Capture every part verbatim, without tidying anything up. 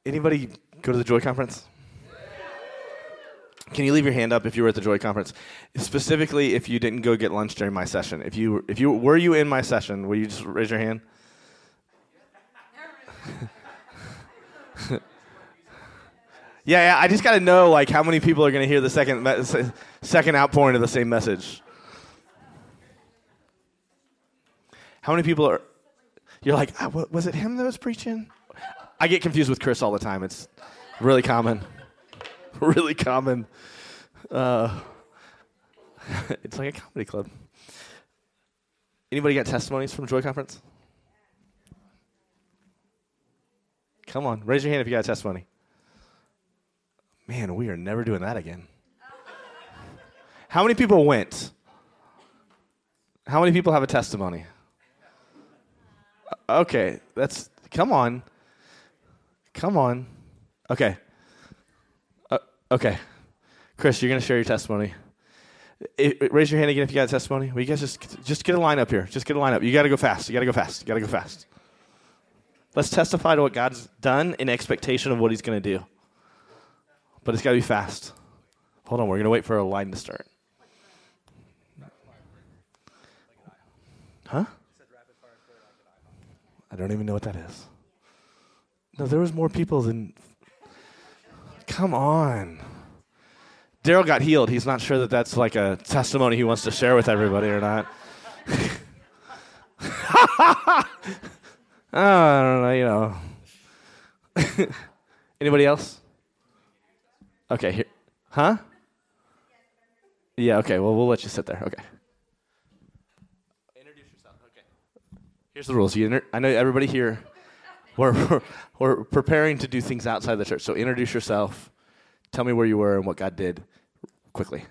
Anybody go to the Joy Conference? Can you leave your hand up if you were at the Joy Conference? Specifically, if you didn't go get lunch during my session. If you, if you were you in my session, will you just raise your hand? yeah, yeah, I just got to know like how many people are going to hear the second me- second outpouring of the same message. How many people are? You're like, ah, what, was it him that was preaching? I get confused with Chris all the time. It's really common. Really common. Uh, it's like a comedy club. Anybody got testimonies from Joy Conference? Come on, raise your hand if you got a testimony. Man, we are never doing that again. How many people went? How many people have a testimony? Okay, that's, come on. Come on. Okay. Uh, okay. Chris, you're going to share your testimony. It, it, raise your hand again if you got a testimony. Will you guys just, just get a line up here. Just get a line up. You got to go fast. You got to go fast. You got to go fast. Let's testify to what God's done in expectation of what he's going to do. But it's got to be fast. Hold on. We're going to wait for a line to start. Huh? I don't even know what that is. No, there was more people than... Come on. Daryl got healed. He's not sure that that's like a testimony he wants to share with everybody or not. oh, I don't know, you know. Anybody else? Okay, here. Huh? Yeah, okay, well, we'll let you sit there. Okay. Introduce yourself. Okay. Here's the rules. You inter- I know everybody here... We're, we're we're preparing to do things outside the church. So introduce yourself. Tell me where you were and what God did quickly.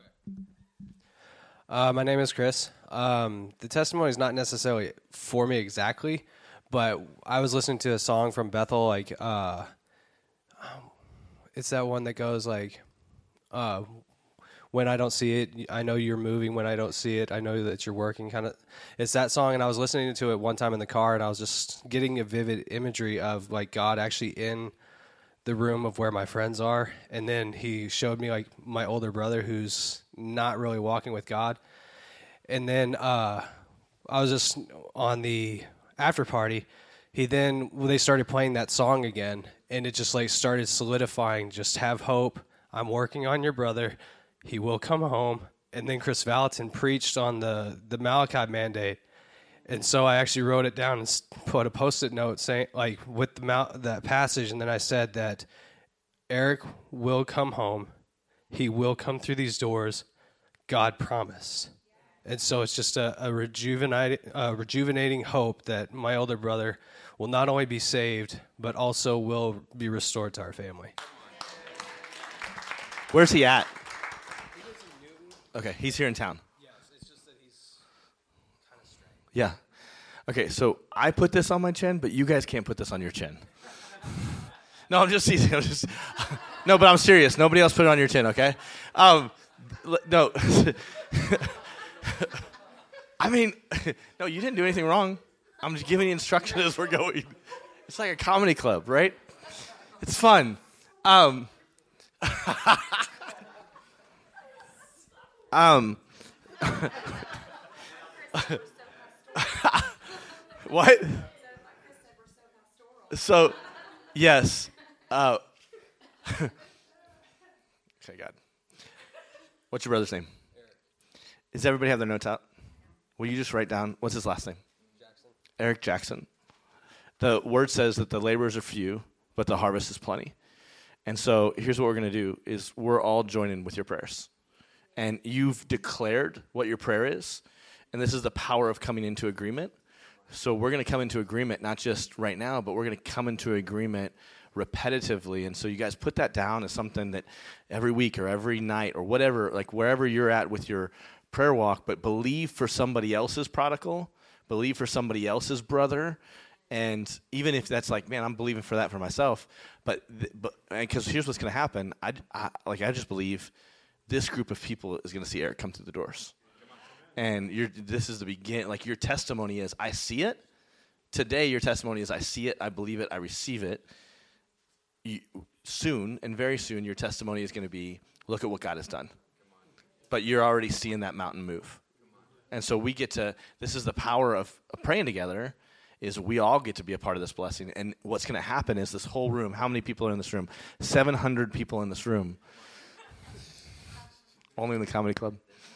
Uh, my name is Chris. Um, the testimony is not necessarily for me exactly, but I was listening to a song from Bethel. Like, uh, it's that one that goes like, uh, when I don't see it, I know you're moving. When I don't see it, I know that you're working. Kind of, it's that song, and I was listening to it one time in the car, and I was just getting a vivid imagery of like God actually in the room of where my friends are, and then he showed me like my older brother who's not really walking with God, and then uh, I was just on the after party. He then well, they started playing that song again, and it just like started solidifying. Just have hope. I'm working on your brother. He will come home. And then Chris Valentin preached on the, the Malachi mandate. And so I actually wrote it down and put a Post-it note saying, like, with the Mal- that passage. And then I said that Eric will come home. He will come through these doors. God promised. And so it's just a, a rejuvenating, uh, rejuvenating hope that my older brother will not only be saved, but also will be restored to our family. Where's he at? Okay, he's here in town. Yes, it's just that he's kind of strange. Yeah. Okay, so I put this on my chin, but you guys can't put this on your chin. no, I'm just teasing. I'm just no, but I'm serious. Nobody else put it on your chin, okay? Um, no. I mean, no, you didn't do anything wrong. I'm just giving you instruction as we're going. It's like a comedy club, right? It's fun. Um. Um, what? So, yes. Uh, okay, God. What's your brother's name? Eric. Does everybody have their notes out? Will you just write down, what's his last name? Jackson. Eric Jackson. The word says that the laborers are few, but the harvest is plenty. And so here's what we're going to do is we're all joining with your prayers. And you've declared what your prayer is, and this is the power of coming into agreement. So we're going to come into agreement, not just right now, but we're going to come into agreement repetitively. And so you guys put that down as something that every week or every night or whatever, like wherever you're at with your prayer walk, but believe for somebody else's prodigal, believe for somebody else's brother. And even if that's like, man, I'm believing for that for myself, but but because here's what's going to happen. I, I like I just believe this group of people is going to see Eric come through the doors. And you're, this is the beginning. Like your testimony is, I see it. Today your testimony is, I see it, I believe it, I receive it. you, soon and very soon, your testimony is going to be, look at what God has done. But you're already seeing that mountain move. And so we get to, this is the power of, of praying together, is we all get to be a part of this blessing. And what's going to happen is this whole room, how many people are in this room? seven hundred people in this room. Only in the comedy club.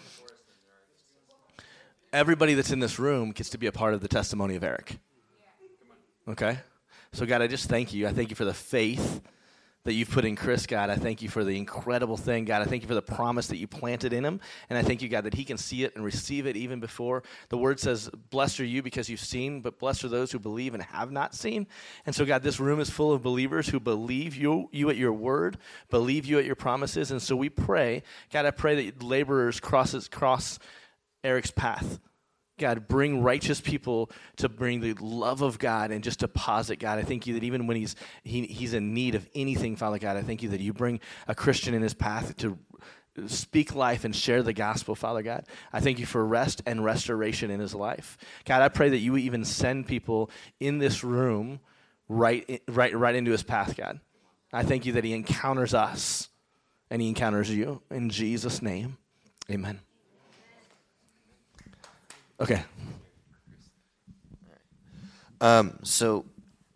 Everybody that's in this room gets to be a part of the testimony of Eric. Okay? So, God, I just thank you. I thank you for the faith that you've put in Chris, God. I thank you for the incredible thing, God. I thank you for the promise that you planted in him. And I thank you, God, that he can see it and receive it even before. The word says, blessed are you because you've seen, but blessed are those who believe and have not seen. And so, God, this room is full of believers who believe you, you at your word, believe you at your promises. And so we pray, God, I pray that laborers crosses, cross Eric's path. God, bring righteous people to bring the love of God and just deposit, God. I thank you that even when he's he, he's in need of anything, Father God, I thank you that you bring a Christian in his path to speak life and share the gospel, Father God. I thank you for rest and restoration in his life. God, I pray that you even send people in this room right, right, right into his path, God. I thank you that he encounters us and he encounters you. In Jesus' name, amen. Okay. Um, so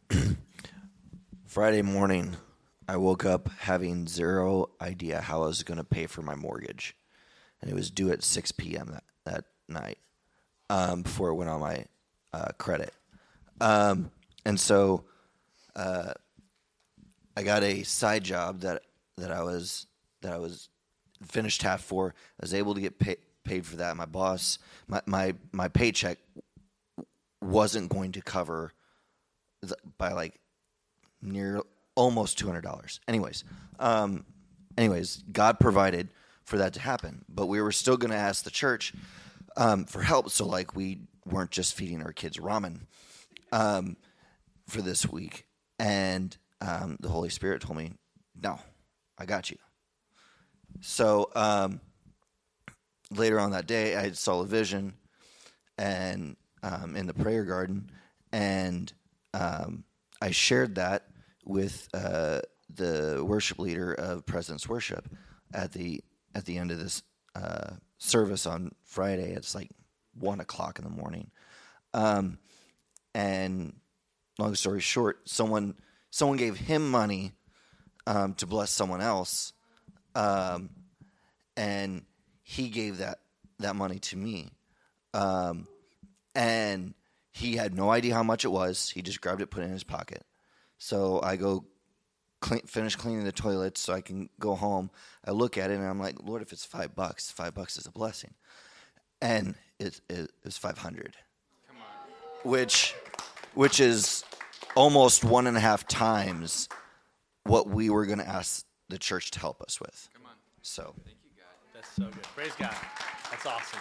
Friday morning, I woke up having zero idea how I was going to pay for my mortgage. And it was due at six p.m. that, that night um, before it went on my uh, credit. Um, and so uh, I got a side job that that I was that I was finished half for. I was able to get paid. paid for that. My boss, my, my, my paycheck wasn't going to cover the, by like near almost two hundred dollars. Anyways, um, anyways, God provided for that to happen, but we were still going to ask the church um, for help. So like we weren't just feeding our kids ramen um, for this week. And um, the Holy Spirit told me, no, I got you. So, um, later on that day, I saw a vision, and um, in the prayer garden, and um, I shared that with uh, the worship leader of President's Worship at the at the end of this uh, service on Friday. It's like one o'clock in the morning, um, and long story short, someone someone gave him money um, to bless someone else, um, and he gave that, that money to me. Um, and he had no idea how much it was. He just grabbed it, put it in his pocket. So I go clean, finish cleaning the toilets so I can go home. I look at it, and I'm like, Lord, if it's five bucks, five bucks is a blessing. And it, it, it was five hundred. Come on. Which, which is almost one and a half times what we were going to ask the church to help us with. Come on. So... That's so good. Praise God. That's awesome.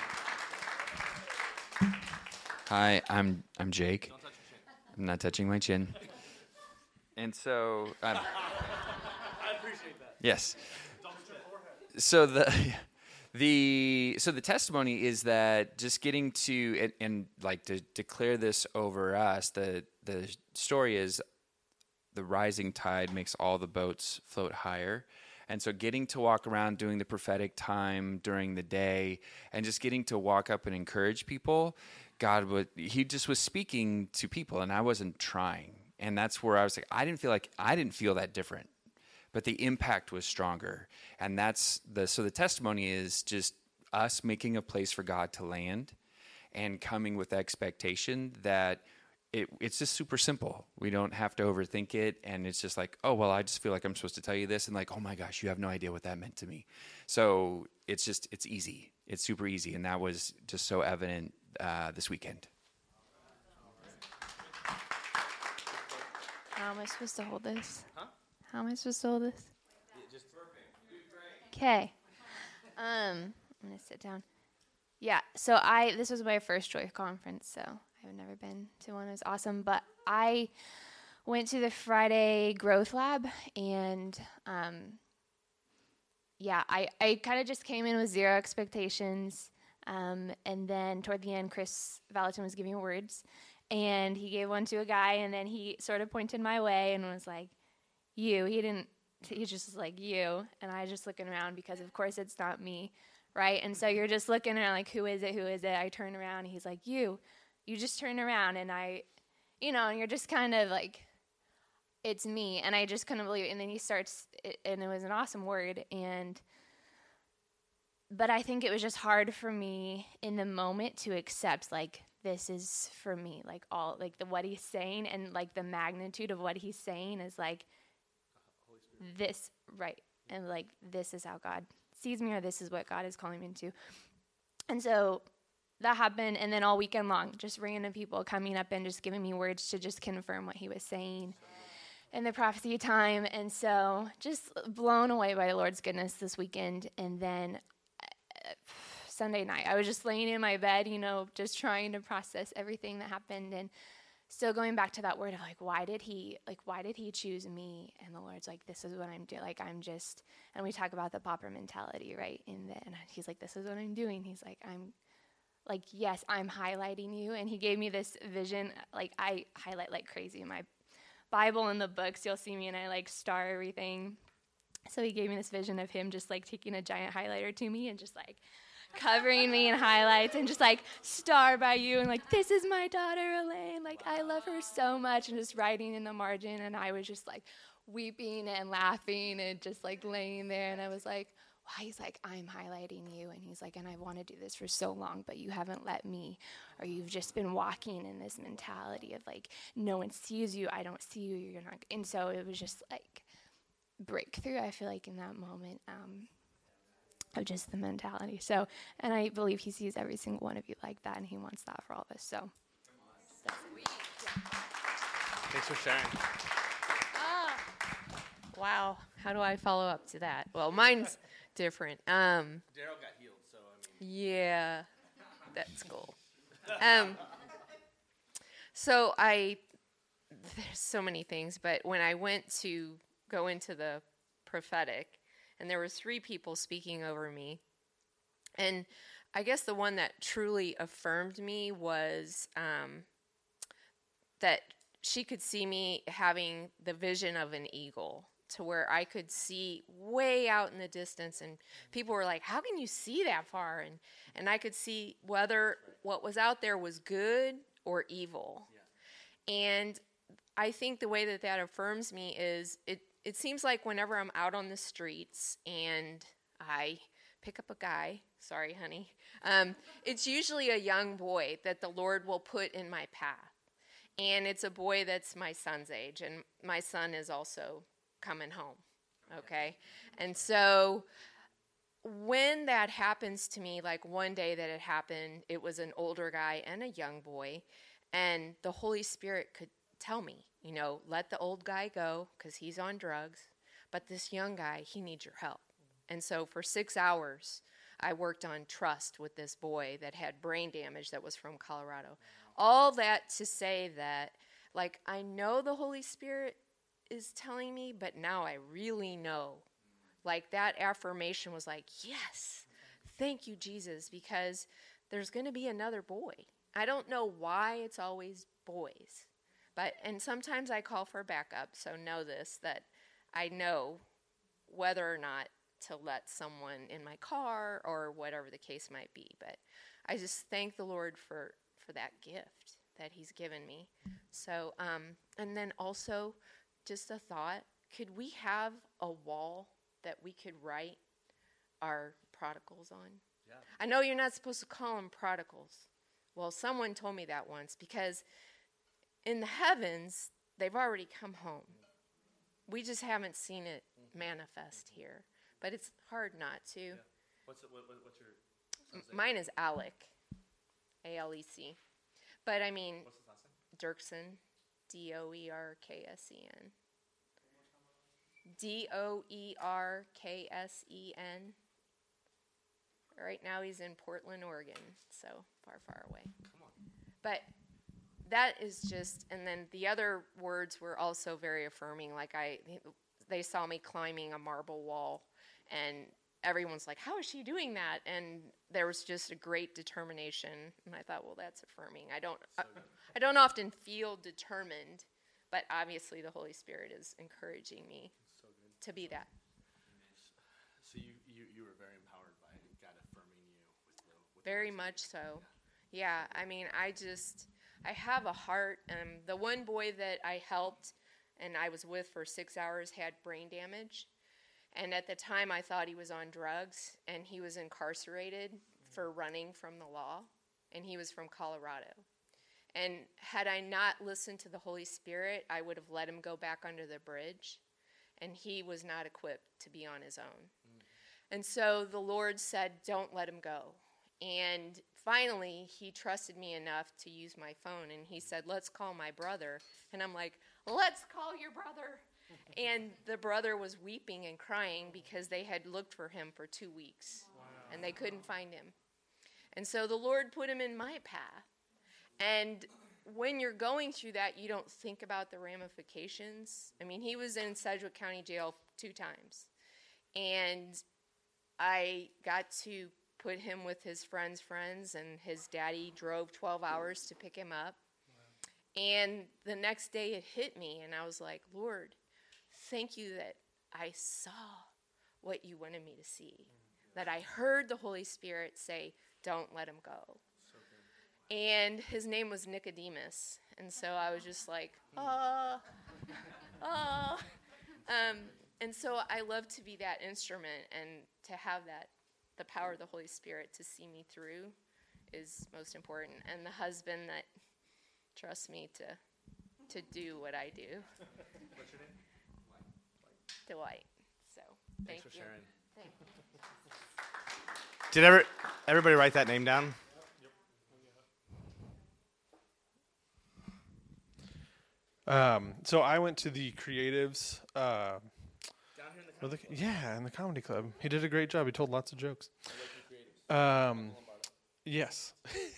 Hi, I'm I'm Jake. Don't touch your chin. I'm not touching my chin. And so um, I appreciate that. Yes. So the the so the testimony is that just getting to and, and like to declare this over us. The the story is the rising tide makes all the boats float higher. And so getting to walk around doing the prophetic time during the day and just getting to walk up and encourage people, God would, he just was speaking to people and I wasn't trying. And that's where I was like, I didn't feel like, I didn't feel that different, but the impact was stronger. And that's the, so the testimony is just us making a place for God to land and coming with expectation that It, it's just super simple. We don't have to overthink it. And it's just like, oh, well, I just feel like I'm supposed to tell you this. And like, oh my gosh, you have no idea what that meant to me. So it's just, it's easy. It's super easy. And that was just so evident uh, this weekend. How am I supposed to hold this? Huh? How am I supposed to hold this? Okay. Um, I'm going to sit down. Yeah, so I, this was my first Joy conference, so I've never been to one. It was awesome. But I went to the Friday Growth Lab, and um, yeah, I, I kind of just came in with zero expectations. Um, and then toward the end, Chris Valentin was giving words, and he gave one to a guy, and then he sort of pointed my way and was like, you. He didn't, he just was like, you. And I was just looking around because, of course, it's not me, right? And so you're just looking around like, who is it, who is it? I turn around, and he's like, you. You just turn around, and I, you know, and you're just kind of like, it's me. And I just couldn't believe it. And then he starts, and it was an awesome word, and but I think it was just hard for me in the moment to accept, like, this is for me, like, all, like, the what he's saying and, like, the magnitude of what he's saying is, like, this, right, and, like, this is how God sees me, or this is what God is calling me into. And so that happened, and then all weekend long, just random people coming up and just giving me words to just confirm what he was saying in the prophecy time. And so just blown away by the Lord's goodness this weekend. And then Sunday night, I was just laying in my bed, you know, just trying to process everything that happened, and still going back to that word of, like, why did he, like, why did he choose me? And the Lord's like, this is what I'm doing. Like, I'm just, and we talk about the pauper mentality, right? In the, and he's like, this is what I'm doing. He's like, I'm, like, yes, I'm highlighting you. And he gave me this vision. Like, I highlight like crazy in my Bible and the books. You'll see me, and I, like, star everything. So he gave me this vision of him just, like, taking a giant highlighter to me and just, like, covering me in highlights and just, like, star by you, and, like, this is my daughter, Elaine. Like, I love her so much, and just writing in the margin. And I was just, like, weeping and laughing and just, like, laying there. And I was like, wow. He's like, I'm highlighting you. And he's like, and I want to do this for so long, but you haven't let me, or you've just been walking in this mentality of, like, no one sees you. I don't see you. You're not. And so it was just, like, breakthrough, I feel like, in that moment, um, of just the mentality. So, and I believe he sees every single one of you like that, and he wants that for all of us. So, Thanks for sharing. Ah, wow. How do I follow up to that? Well, mine's different. Um, Daryl got healed, so I mean. yeah, that's cool. Um, so I, there's so many things, but when I went to go into the prophetic, and there were three people speaking over me, and I guess the one that truly affirmed me was um, that she could see me having the vision of an eagle, to where I could see way out in the distance, and people were like, how can you see that far? And and I could see whether what was out there was good or evil. Yeah. And I think the way that that affirms me is it It seems like whenever I'm out on the streets and I pick up a guy, sorry, honey, um, it's usually a young boy that the Lord will put in my path. And it's a boy that's my son's age, and my son is also coming home, okay? And so when that happens to me, like one day that it happened, it was an older guy and a young boy, and the Holy Spirit could tell me, you know, let the old guy go because he's on drugs, but this young guy, he needs your help. And so for six hours, I worked on trust with this boy that had brain damage that was from Colorado. All that to say that, like, I know the Holy Spirit is telling me, but now I really know. Like, that affirmation was like, yes, thank you, Jesus, because there's going to be another boy. I don't know why it's always boys. But, and sometimes I call for backup, so know this, that I know whether or not to let someone in my car or whatever the case might be. But I just thank the Lord for, for that gift that he's given me. So, um, and then also just a thought, could we have a wall that we could write our prodigals on? Yeah. I know you're not supposed to call them prodigals. Well, someone told me that once, because in the heavens, they've already come home. We just haven't seen it manifest here. But it's hard not to. Yeah. What's, it, what, what's your M- Mine is Alec, A L E C. But I mean, What's his last name? Doerksen, D O E R K S E N. D O E R K S E N. Right now he's in Portland, Oregon, so far, far away. Come on. But that is just, and then the other words were also very affirming. Like I, they saw me climbing a marble wall, and everyone's like, how is she doing that? And there was just a great determination, and I thought, well, that's affirming. I don't, I, I don't often feel determined, But obviously the Holy Spirit is encouraging me to be that. So you, you, you were very empowered by God affirming you with the with Very much so. Yeah, I mean, I just, I have a heart. Um, the one boy that I helped and I was with for six hours had brain damage. And at the time, I thought he was on drugs, and he was incarcerated for running from the law, and he was from Colorado. And had I not listened to the Holy Spirit, I would have let him go back under the bridge, and he was not equipped to be on his own. Mm. And so the Lord said, don't let him go. And finally, he trusted me enough to use my phone, and he said, let's call my brother. And I'm like, let's call your brother. And the brother was weeping and crying because they had looked for him for two weeks, wow. and they couldn't find him. And so the Lord put him in my path. And when you're going through that, you don't think about the ramifications. I mean, he was in Sedgwick County Jail two times. And I got to put him with his friends' friends, and his daddy drove twelve hours to pick him up. Wow. And the next day it hit me, and I was like, Lord, thank you that I saw what you wanted me to see, mm-hmm. that I heard the Holy Spirit say, don't let him go. So and his name was Nicodemus, and so I was just like, oh, oh. Um, and so I love to be that instrument, and to have that, the power of the Holy Spirit to see me through is most important, and the husband that trusts me to to do what I do. What's your name? Dwight. So thank Thanks for you. sharing. Thank you. Did ever everybody write that name down? Um, so I went to the Creatives. Uh, Down here in the the, yeah, in the comedy club. He did a great job. He told lots of jokes. Um, yes.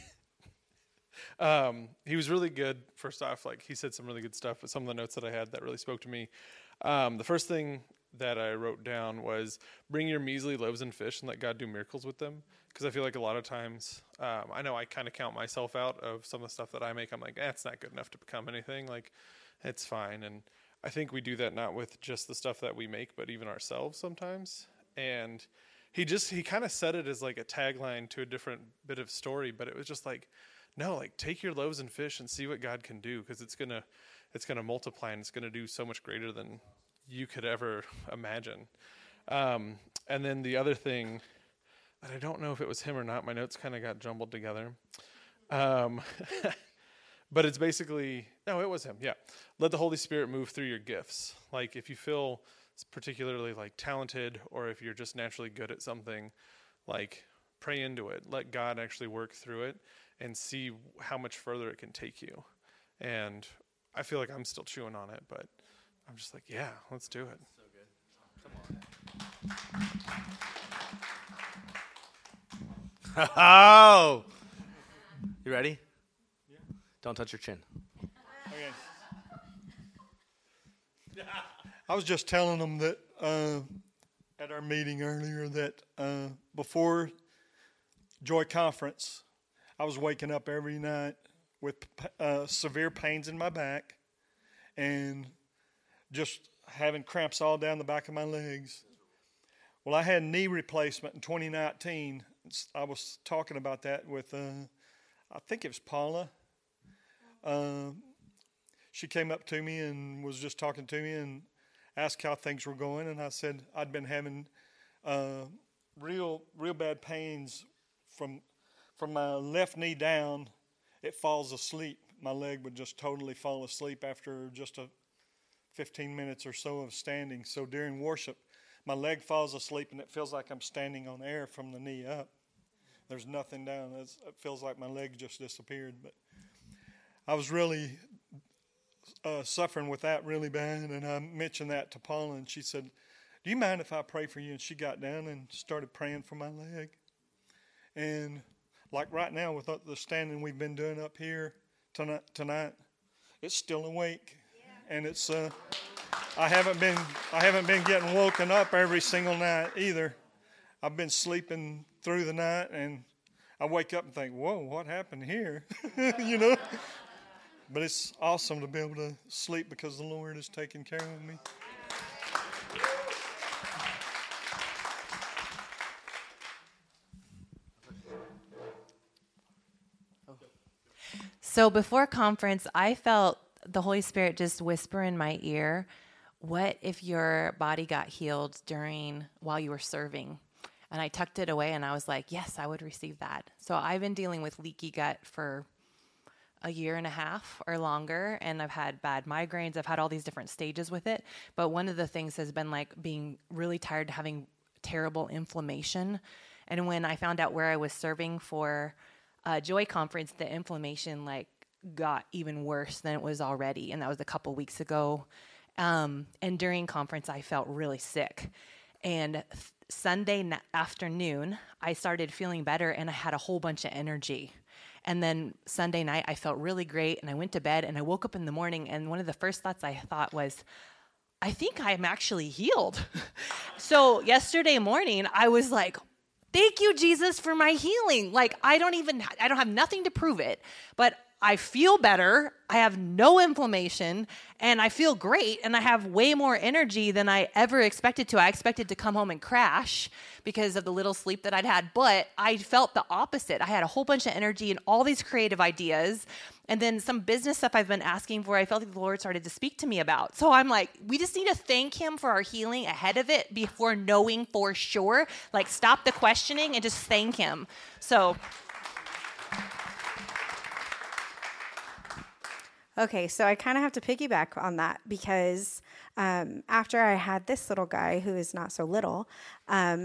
um, he was really good. First off, like he said some really good stuff. But some of the notes that I had that really spoke to me. Um, the first thing that I wrote down was bring your measly loaves and fish and let God do miracles with them. Because I feel like a lot of times, um, I know I kind of count myself out of some of the stuff that I make. I'm like, eh, it's not good enough to become anything. Like, it's fine. And I think we do that not with just the stuff that we make, but even ourselves sometimes. And he just, he kind of said it as like a tagline to a different bit of story, but it was just like, no, like take your loaves and fish and see what God can do. Because it's going to, it's going to multiply, and it's going to do so much greater than you could ever imagine. Um, and then the other thing that I don't know if it was him or not, my notes kind of got jumbled together. Um, but it's basically, no, it was him. Yeah. Let the Holy Spirit move through your gifts. Like if you feel particularly like talented, or if you're just naturally good at something, like pray into it. Let God actually work through it and see how much further it can take you. And I feel like I'm still chewing on it, but I'm just like, yeah, let's do it. So good. Come on. Oh, you ready? Yeah. Don't touch your chin. Okay. I was just telling them that uh, at our meeting earlier that uh, before Joy Conference, I was waking up every night with uh, severe pains in my back and just having cramps all down the back of my legs. Well, I had knee replacement in twenty nineteen. I was talking about that with, uh, I think it was Paula. Uh, she came up to me and was just talking to me and asked how things were going. And I said I'd been having uh, real, real bad pains from from my left knee down. It falls asleep. My leg would just totally fall asleep after just a fifteen minutes or so of standing. So during worship, my leg falls asleep and it feels like I'm standing on air from the knee up. There's nothing down. It's, it feels like my leg just disappeared. But I was really uh, suffering with that really bad, and I mentioned that to Paula, and she said, do you mind if I pray for you? And she got down and started praying for my leg. And like right now with the standing we've been doing up here tonight, tonight it's still awake. Yeah. And it's uh, I haven't been I haven't been getting woken up every single night either. I've been sleeping through the night, and I wake up and think, whoa, what happened here? You know? but it's awesome to be able to sleep because the Lord is taking care of me. So before conference, I felt the Holy Spirit just whisper in my ear, what if your body got healed during while you were serving? And I tucked it away and I was like, yes, I would receive that. So I've been dealing with leaky gut for a year and a half or longer, and I've had bad migraines. I've had all these different stages with it. But one of the things has been like being really tired, having terrible inflammation. And when I found out where I was serving for Uh, Joy Conference, the inflammation like got even worse than it was already, and that was a couple weeks ago. Um, and during conference, I felt really sick. And th- Sunday na- afternoon, I started feeling better, and I had a whole bunch of energy. And then Sunday night, I felt really great, and I went to bed, and I woke up in the morning, and one of the first thoughts I thought was, I think I'm actually healed. So yesterday morning, I was like, thank you, Jesus, for my healing. Like, I don't even, I don't have nothing to prove it, but I feel better. I have no inflammation, and I feel great, and I have way more energy than I ever expected to. I expected to come home and crash because of the little sleep that I'd had, but I felt the opposite. I had a whole bunch of energy and all these creative ideas, and then some business stuff I've been asking for, I felt like the Lord started to speak to me about. So I'm like, we just need to thank him for our healing ahead of it before knowing for sure. Like, stop the questioning and just thank him. So... Okay, so I kind of have to piggyback on that because um, after I had this little guy who is not so little, um,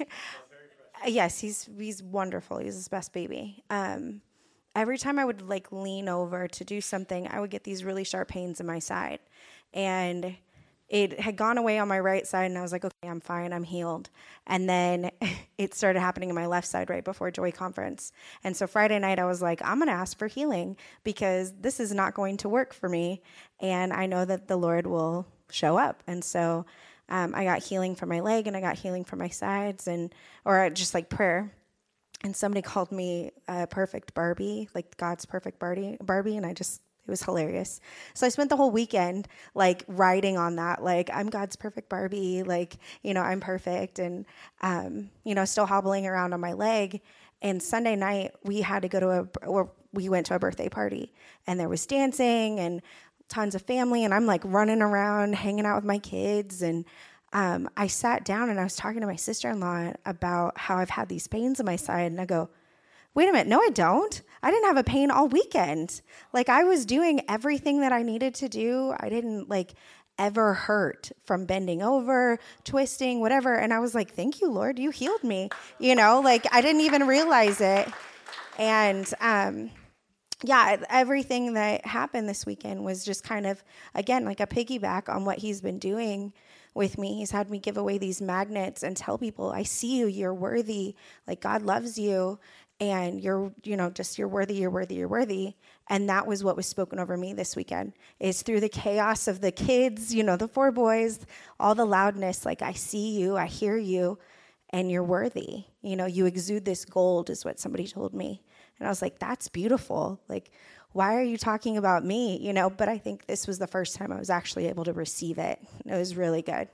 yes, he's he's wonderful. He's his best baby. Um, every time I would like lean over to do something, I would get these really sharp pains in my side, and it had gone away on my right side, and I was like, okay, I'm fine, I'm healed. And then it started happening in my left side right before Joy Conference. And so Friday night, I was like, I'm going to ask for healing because this is not going to work for me. And I know that the Lord will show up. And so um, I got healing from my leg, and I got healing from my sides, and or just like prayer. And somebody called me a perfect Barbie, like God's perfect Barbie, Barbie, and I just... it was hilarious. So I spent the whole weekend, like, riding on that, like, I'm God's perfect Barbie, like, you know, I'm perfect, and, um, you know, still hobbling around on my leg. And Sunday night, we had to go to a, or we went to a birthday party, and there was dancing and tons of family, and I'm, like, running around, hanging out with my kids, and um, I sat down, and I was talking to my sister-in-law about how I've had these pains in my side, and I go, wait a minute, no, I don't. I didn't have a pain all weekend. Like, I was doing everything that I needed to do. I didn't, like, ever hurt from bending over, twisting, whatever. And I was like, thank you, Lord, you healed me. You know, like, I didn't even realize it. And, um, yeah, everything that happened this weekend was just kind of, again, like a piggyback on what he's been doing with me. He's had me give away these magnets and tell people, I see you, you're worthy, like, God loves you. And you're, you know, just you're worthy, you're worthy, you're worthy. And that was what was spoken over me this weekend, is through the chaos of the kids, you know, the four boys, all the loudness, like, I see you, I hear you, and you're worthy. You know, you exude this gold is what somebody told me. And I was like, that's beautiful. Like, why are you talking about me? You know, but I think this was the first time I was actually able to receive it. It was really good.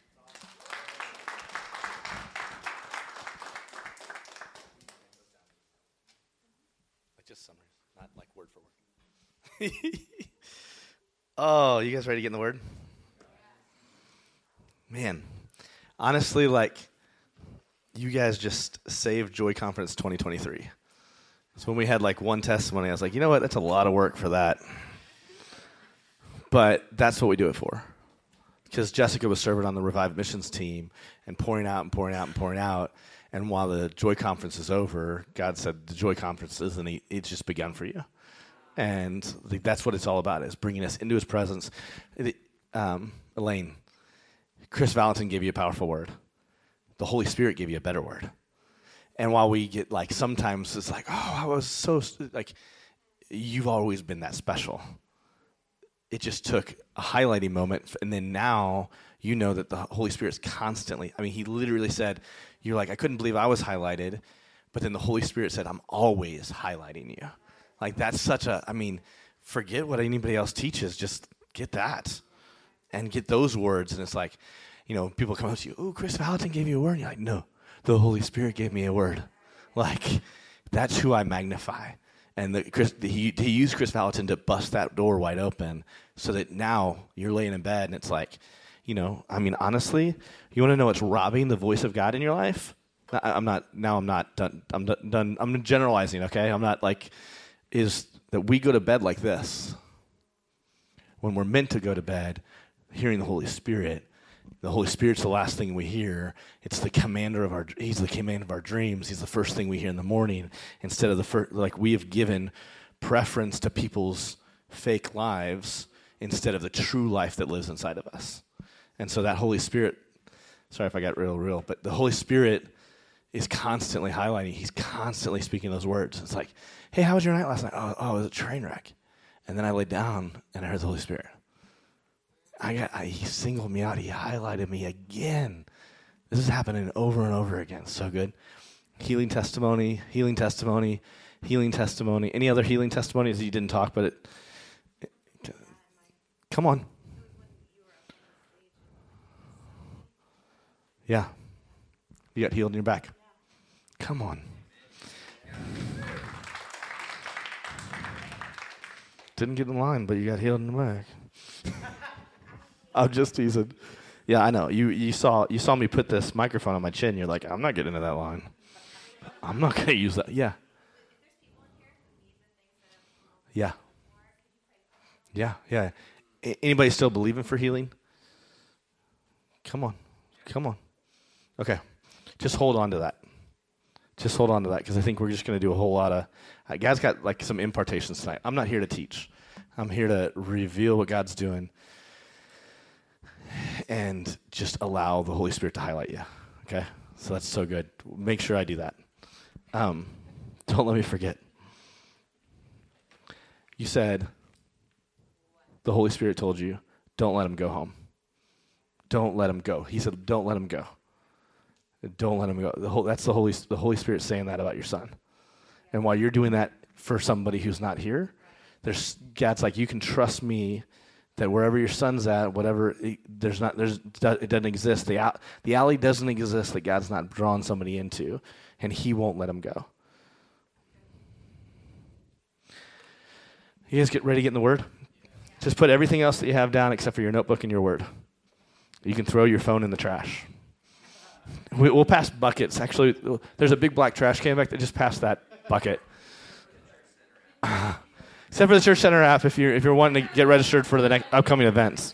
Not like word for word. Oh, you guys ready to get in the word? Man, honestly, like, you guys just saved Joy Conference twenty twenty-three. So when we had like one testimony, I was like, you know what? That's a lot of work for that. But that's what we do it for. Because Jessica was serving on the Revive Missions team and pouring out and pouring out and pouring out. And while the Joy Conference is over, God said the Joy Conference isn't, it's just begun for you. And that's what it's all about, is bringing us into his presence. Um, Elaine, Chris Valentin gave you a powerful word. The Holy Spirit gave you a better word. And while we get, like, sometimes it's like, oh, I was so, like, you've always been that special. It just took a highlighting moment, and then now you know that the Holy Spirit's constantly, I mean, he literally said, you're like, I couldn't believe I was highlighted, but then the Holy Spirit said, I'm always highlighting you. Like, that's such a, I mean, forget what anybody else teaches. Just get that and get those words. And it's like, you know, people come up to you, oh, Chris Valentin gave you a word. And you're like, no, the Holy Spirit gave me a word. Like, that's who I magnify. And the, Chris, the, he, he used Chris Valentin to bust that door wide open so that now you're laying in bed and it's like, you know, I mean, honestly, you want to know what's robbing the voice of God in your life? I, I'm not, now I'm not done, I'm done, done, I'm generalizing, okay? I'm not like, is that we go to bed like this. When we're meant to go to bed, hearing the Holy Spirit. The Holy Spirit's the last thing we hear. It's the commander of our, he's the commander of our dreams. He's the first thing we hear in the morning instead of the first, like we have given preference to people's fake lives instead of the true life that lives inside of us. And so that Holy Spirit, sorry if I got real, real, but the Holy Spirit is constantly highlighting. He's constantly speaking those words. It's like, hey, how was your night last night? Oh, oh it was a train wreck. And then I laid down and I heard the Holy Spirit. I got, I, he singled me out. He highlighted me again. This is happening over and over again. So good. Healing testimony, healing testimony, healing testimony. Any other healing testimonies that you didn't talk, but it, it come on. Yeah. You got healed in your back. Come on. Didn't get in line, but you got healed in the back. I'm just teasing. Yeah, I know. You you saw you saw me put this microphone on my chin. You're like, I'm not getting into that line. I'm not going to use that. Yeah. Yeah. Yeah, yeah. A- anybody still believing for healing? Come on. Come on. Okay. Just hold on to that. Just hold on to that because I think we're just going to do a whole lot of... Uh, God's got like some impartations tonight. I'm not here to teach. I'm here to reveal what God's doing and just allow the Holy Spirit to highlight you. Okay? So that's so good. Make sure I do that. Um, don't let me forget. You said the Holy Spirit told you, don't let him go home. Don't let him go. He said, don't let him go. Don't let him go. The whole, that's the Holy, the Holy Spirit saying that about your son. And while you're doing that for somebody who's not here, there's God's like, you can trust me that wherever your son's at, whatever, it, there's not, there's, it doesn't exist. The, the alley doesn't exist that God's not drawing somebody into, and he won't let him go. You guys get ready to get in the Word? Just put everything else that you have down except for your notebook and your Word. You can throw your phone in the trash. We, we'll pass buckets. Actually, there's a big black trash can back there. Just pass that bucket. Uh, except for the Church Center app if you're if you're wanting to get registered for the next upcoming events.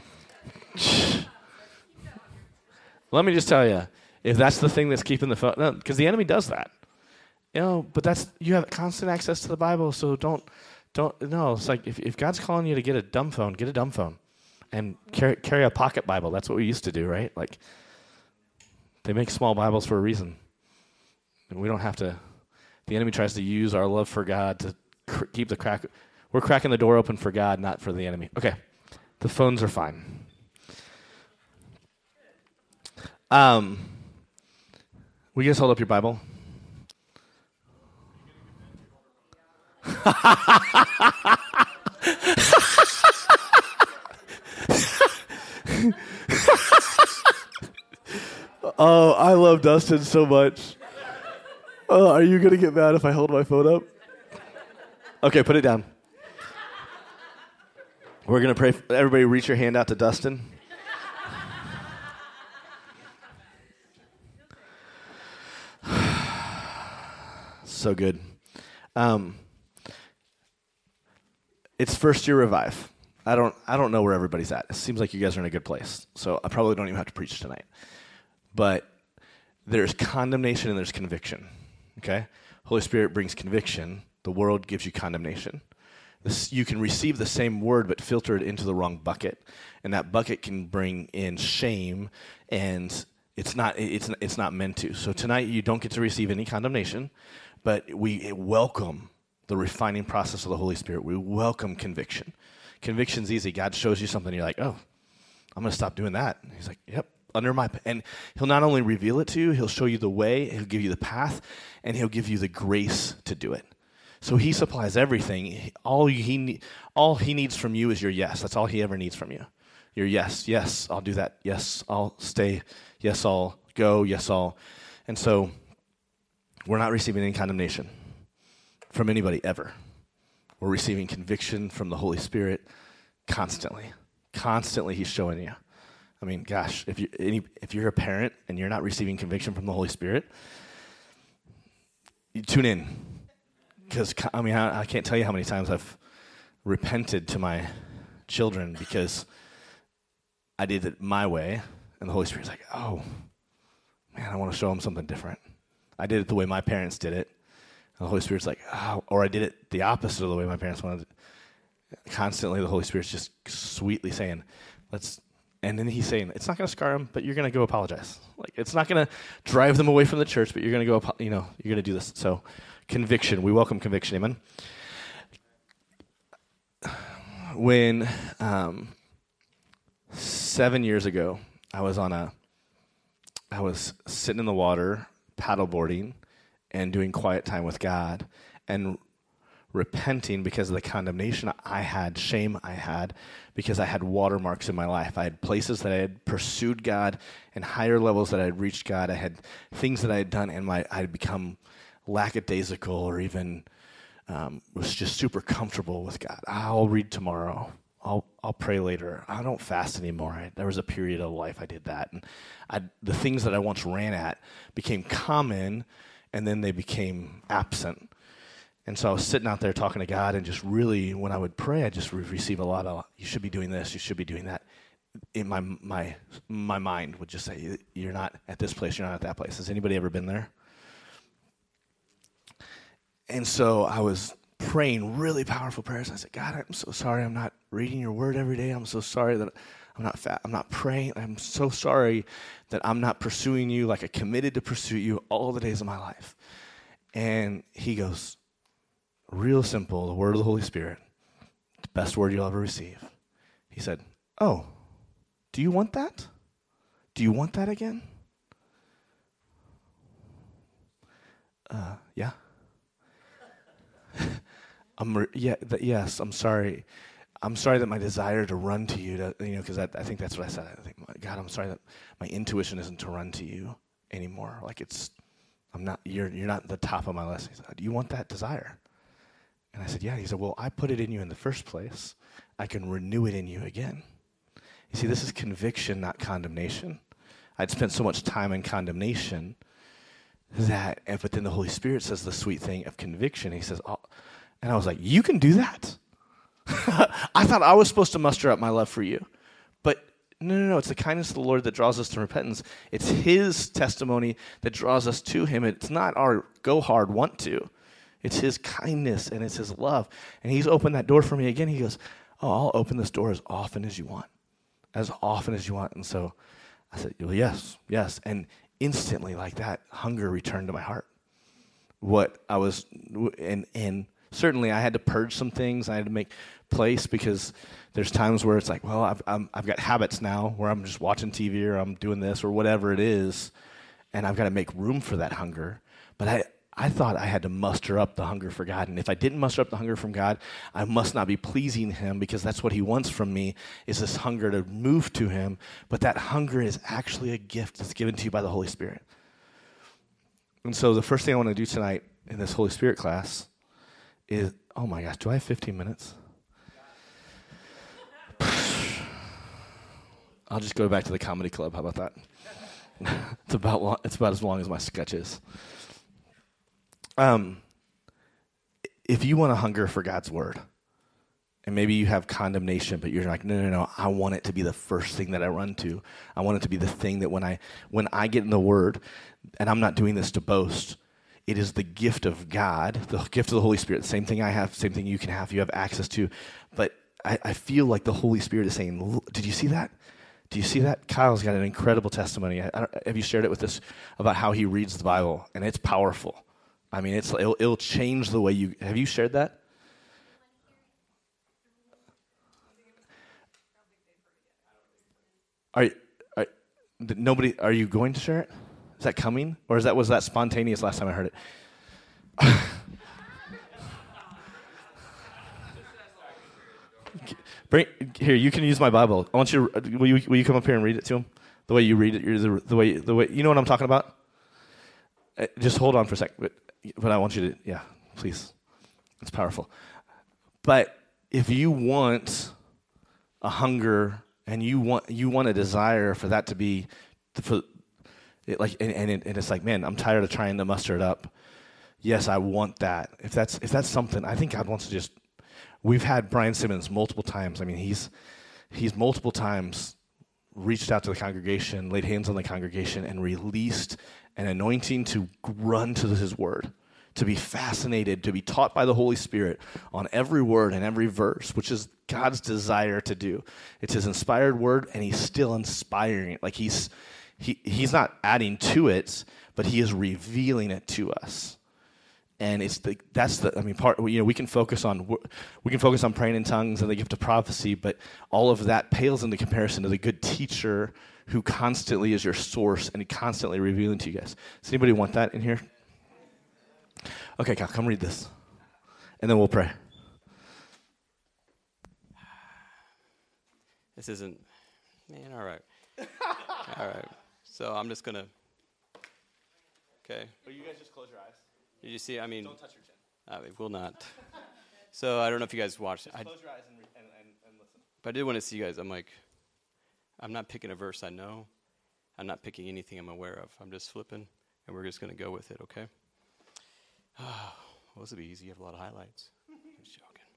Let me just tell you, if that's the thing that's keeping the phone, no, because the enemy does that. You know, but that's you have constant access to the Bible, so don't don't no. It's like if if God's calling you to get a dumb phone, get a dumb phone, and carry carry a pocket Bible. That's what we used to do, right? Like. They make small Bibles for a reason. And we don't have to, the enemy tries to use our love for God to cr- keep the crack. We're cracking the door open for God, not for the enemy. Okay, the phones are fine. Um, will you guys hold up your Bible? Oh, I love Dustin so much. Oh, are you going to get mad if I hold my phone up? Okay, put it down. We're going to pray. For, everybody reach your hand out to Dustin. So good. Um, it's first year Revive. I don't I don't know where everybody's at. It seems like you guys are in a good place. So I probably don't even have to preach tonight. But there's condemnation and there's conviction, okay? Holy Spirit brings conviction. The world gives you condemnation. This, you can receive the same word but filter it into the wrong bucket, and that bucket can bring in shame, and it's not it's it's not meant to. So tonight you don't get to receive any condemnation, but we welcome the refining process of the Holy Spirit. We welcome conviction. Conviction's easy. God shows you something, you're like, oh, I'm going to stop doing that. And he's like, yep. Under my, and he'll not only reveal it to you, he'll show you the way, he'll give you the path, and he'll give you the grace to do it. So he supplies everything. All he ne- all he needs from you is your yes. That's all he ever needs from you. Your yes. Yes, I'll do that. Yes, I'll stay. Yes, I'll go. Yes, I'll. And so we're not receiving any condemnation from anybody ever. We're receiving conviction from the Holy Spirit constantly. Constantly he's showing you. I mean, gosh, if you any, if you're a parent and you're not receiving conviction from the Holy Spirit, you tune in. Because, I mean, I, I can't tell you how many times I've repented to my children because I did it my way, and the Holy Spirit's like, oh, man, I want to show them something different. I did it the way my parents did it, and the Holy Spirit's like, oh, or I did it the opposite of the way my parents wanted it. Constantly, the Holy Spirit's just sweetly saying, let's, and then he's saying, it's not going to scar them, but you're going to go apologize. Like, it's not going to drive them away from the church, but you're going to go, you know, you're going to do this. So, conviction. We welcome conviction. Amen. When um, seven years ago, I was on a, I was sitting in the water, paddleboarding, and doing quiet time with God, and repenting because of the condemnation I had, shame I had, because I had watermarks in my life. I had places that I had pursued God, and higher levels that I had reached God. I had things that I had done, and my I had become lackadaisical, or even um, was just super comfortable with God. I'll read tomorrow. I'll I'll pray later. I don't fast anymore. I, there was a period of life I did that, and I, the things that I once ran at became common, and then they became absent. And so I was sitting out there talking to God, and just really, when I would pray, I just re- receive a lot of, you should be doing this, you should be doing that. In my my my mind would just say, you're not at this place, you're not at that place. Has anybody ever been there? And so I was praying really powerful prayers. I said, God, I'm so sorry I'm not reading your word every day. I'm so sorry that I'm not fat. I'm not praying. I'm so sorry that I'm not pursuing you like I committed to pursue you all the days of my life. And he goes, real simple, the word of the Holy Spirit, the best word you'll ever receive. He said, oh, do you want that? Do you want that again? Uh, yeah. I'm re- yeah, th- yes, I'm sorry. I'm sorry that my desire to run to you, to, you know, because I, I think that's what I said. I think, God, I'm sorry that my intuition isn't to run to you anymore. Like it's, I'm not. You're you're not the top of my list. He said, do you want that desire? And I said, yeah. He said, well, I put it in you in the first place. I can renew it in you again. You see, this is conviction, not condemnation. I'd spent so much time in condemnation that, and, but then the Holy Spirit says the sweet thing of conviction. He says, oh, and I was like, you can do that? I thought I was supposed to muster up my love for you. But no, no, no, it's the kindness of the Lord that draws us to repentance. It's his testimony that draws us to him. It's not our go hard want to. It's his kindness and it's his love. And he's opened that door for me again. He goes, oh, I'll open this door as often as you want. As often as you want. And so I said, well, yes, yes. And instantly like that, hunger returned to my heart. What I was, and and certainly I had to purge some things. I had to make place because there's times where it's like, well, I've I'm, I've got habits now where I'm just watching T V or I'm doing this or whatever it is, and I've got to make room for that hunger. But I, I thought I had to muster up the hunger for God, and if I didn't muster up the hunger from God, I must not be pleasing him because that's what he wants from me is this hunger to move to him. But that hunger is actually a gift that's given to you by the Holy Spirit. And so the first thing I want to do tonight in this Holy Spirit class is, oh my gosh, do I have fifteen minutes? I'll just go back to the comedy club. How about that? it's about long, it's about as long as my sketch is. Um, if you want to hunger for God's word, and maybe you have condemnation, but you're like, no, no, no, I want it to be the first thing that I run to. I want it to be the thing that when I when I get in the word, and I'm not doing this to boast, it is the gift of God, the gift of the Holy Spirit, the same thing I have, same thing you can have, you have access to. But I, I feel like the Holy Spirit is saying, did you see that? Do you see that? Kyle's got an incredible testimony. I, I don't, have you shared it with us about how he reads the Bible? And it's powerful. I mean, it's it'll, it'll change the way you, have you shared that? Are, are nobody? Are you going to share it? Is that coming, or is that was that spontaneous last time I heard it? Bring here. You can use my Bible. I want you. To, will you? Will you come up here and read it to him? The way you read it. You're the, the way. The way. You know what I'm talking about. Uh, just hold on for a second. But but I want you to. Yeah, please. It's powerful. But if you want a hunger and you want you want a desire for that to be for it, like and and, it, and it's like, man, I'm tired of trying to muster it up. Yes, I want that. If that's if that's something, I think God wants to just. We've had Brian Simmons multiple times. I mean, he's he's multiple times reached out to the congregation, laid hands on the congregation, and released an anointing to run to his word, to be fascinated, to be taught by the Holy Spirit on every word and every verse, which is God's desire to do. It's his inspired word, and he's still inspiring it. Like he's he he's not adding to it, but he is revealing it to us. And it's the that's the I mean part you know we can focus on we can focus on praying in tongues and the gift of prophecy, but all of that pales into comparison to the good teacher who constantly is your source and constantly revealing to you guys. Does anybody want that in here? Okay, Kyle, come read this, and then we'll pray. This isn't man. All right, all right. So I'm just gonna. Okay. But you guys just close your eyes. Did you see? I mean, don't touch your chin. Uh, it will not. So I don't know if you guys watched. Just I, close your eyes and, re- and, and, and listen. But I did want to see you guys. I'm like, I'm not picking a verse I know. I'm not picking anything I'm aware of. I'm just flipping, and we're just going to go with it, okay? Oh, well, this will be easy. You have a lot of highlights. Just joking.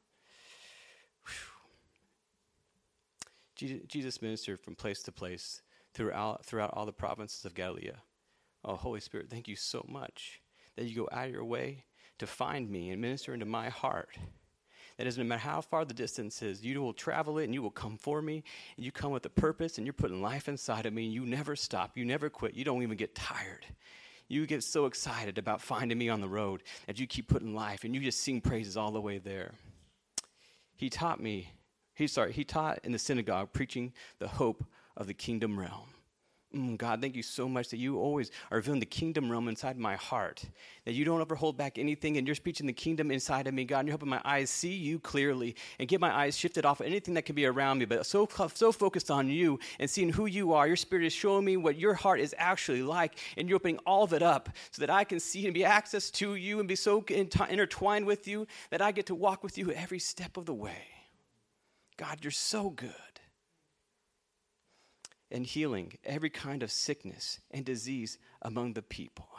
Jesus, Jesus ministered from place to place throughout, throughout all the provinces of Galilee. Oh, Holy Spirit, thank you so much that you go out of your way to find me and minister into my heart. That doesn't matter how far the distance is, you will travel it and you will come for me, and you come with a purpose, and you're putting life inside of me, and you never stop, you never quit, you don't even get tired. You get so excited about finding me on the road that you keep putting life, and you just sing praises all the way there. He taught me, he sorry, he taught in the synagogue, preaching the hope of the kingdom realm. Mm, God, thank you so much that you always are revealing the kingdom realm inside my heart, that you don't ever hold back anything, and you're speaking the kingdom inside of me, God, and you're helping my eyes see you clearly and get my eyes shifted off of anything that can be around me, but so, so focused on you and seeing who you are. Your Spirit is showing me what your heart is actually like, and you're opening all of it up so that I can see and be access to you and be so intertwined with you that I get to walk with you every step of the way. God, you're so good. And healing every kind of sickness and disease among the people.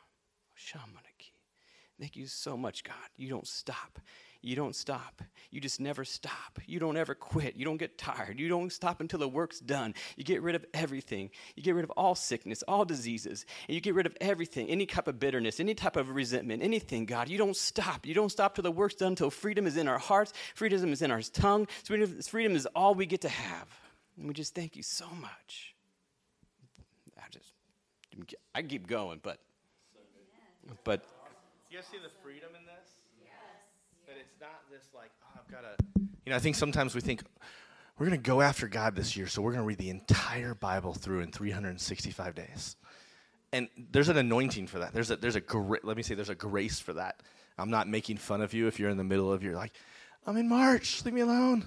Thank you so much, God. You don't stop. You don't stop. You just never stop. You don't ever quit. You don't get tired. You don't stop until the work's done. You get rid of everything. You get rid of all sickness, all diseases, and you get rid of everything, any type of bitterness, any type of resentment, anything, God. You don't stop. You don't stop till the work's done, till freedom is in our hearts, freedom is in our tongue. Freedom is all we get to have. And we just thank you so much. I just, I keep going, but, but. You guys see the freedom in this? Yes. That it's not this like, oh, I've got to. You know, I think sometimes we think we're going to go after God this year, so we're going to read the entire Bible through in three hundred sixty-five days. And there's an anointing for that. There's a there's a gra- let me say there's a grace for that. I'm not making fun of you if you're in the middle of your like, I'm in March, leave me alone.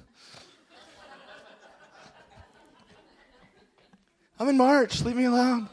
I'm in March, leave me alone.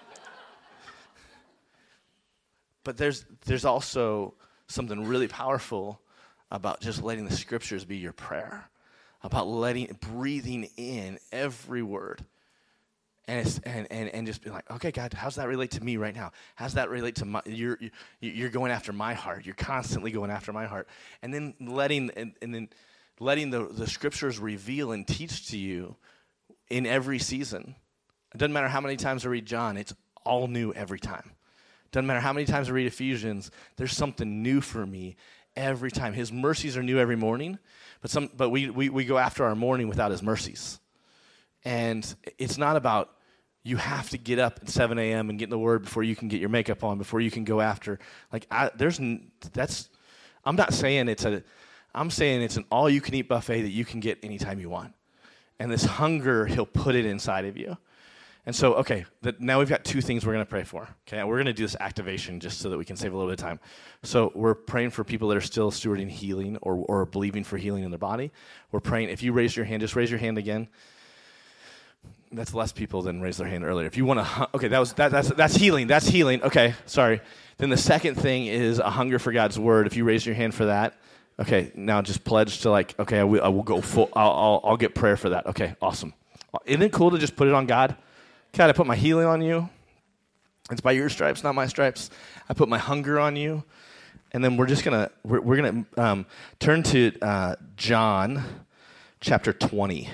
But there's there's also something really powerful about just letting the scriptures be your prayer, about letting breathing in every word, and it's and and, and just being like, okay, God, how's that relate to me right now? How's that relate to my? You're you're going after my heart. You're constantly going after my heart, and then letting and, and then letting the the scriptures reveal and teach to you in every season. It doesn't matter how many times I read John, it's all new every time. It doesn't matter how many times I read Ephesians, there's something new for me every time. His mercies are new every morning, but some but we, we, we go after our morning without his mercies. And it's not about you have to get up at seven a.m. and get in the Word before you can get your makeup on, before you can go after. Like, I, there's, that's, I'm not saying it's a, I'm saying it's an all-you-can-eat buffet that you can get anytime you want. And this hunger, he'll put it inside of you. And so, okay, the, now we've got two things we're going to pray for. Okay, we're going to do this activation just so that we can save a little bit of time. So we're praying for people that are still stewarding healing or, or believing for healing in their body. We're praying, if you raise your hand, just raise your hand again. That's less people than raised their hand earlier. If you want to, okay, that was that, that's that's healing. That's healing. Okay, sorry. Then the second thing is a hunger for God's word. If you raise your hand for that, okay, now just pledge to like, okay, I will, I will go full. I'll, I'll I'll get prayer for that. Okay, awesome. Isn't it cool to just put it on God? God, I put my healing on you. It's by your stripes, not my stripes. I put my hunger on you, and then we're just gonna we're, we're gonna um, turn to uh, John chapter twenty.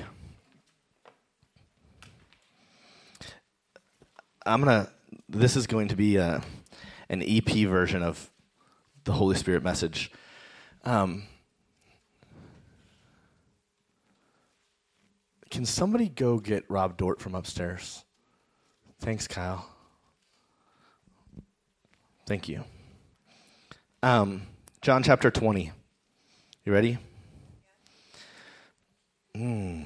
I'm gonna. This is going to be a, an E P version of the Holy Spirit message. Um, can somebody go get Rob Dort from upstairs? Thanks, Kyle. Thank you. Um, John chapter twenty. You ready? Mm.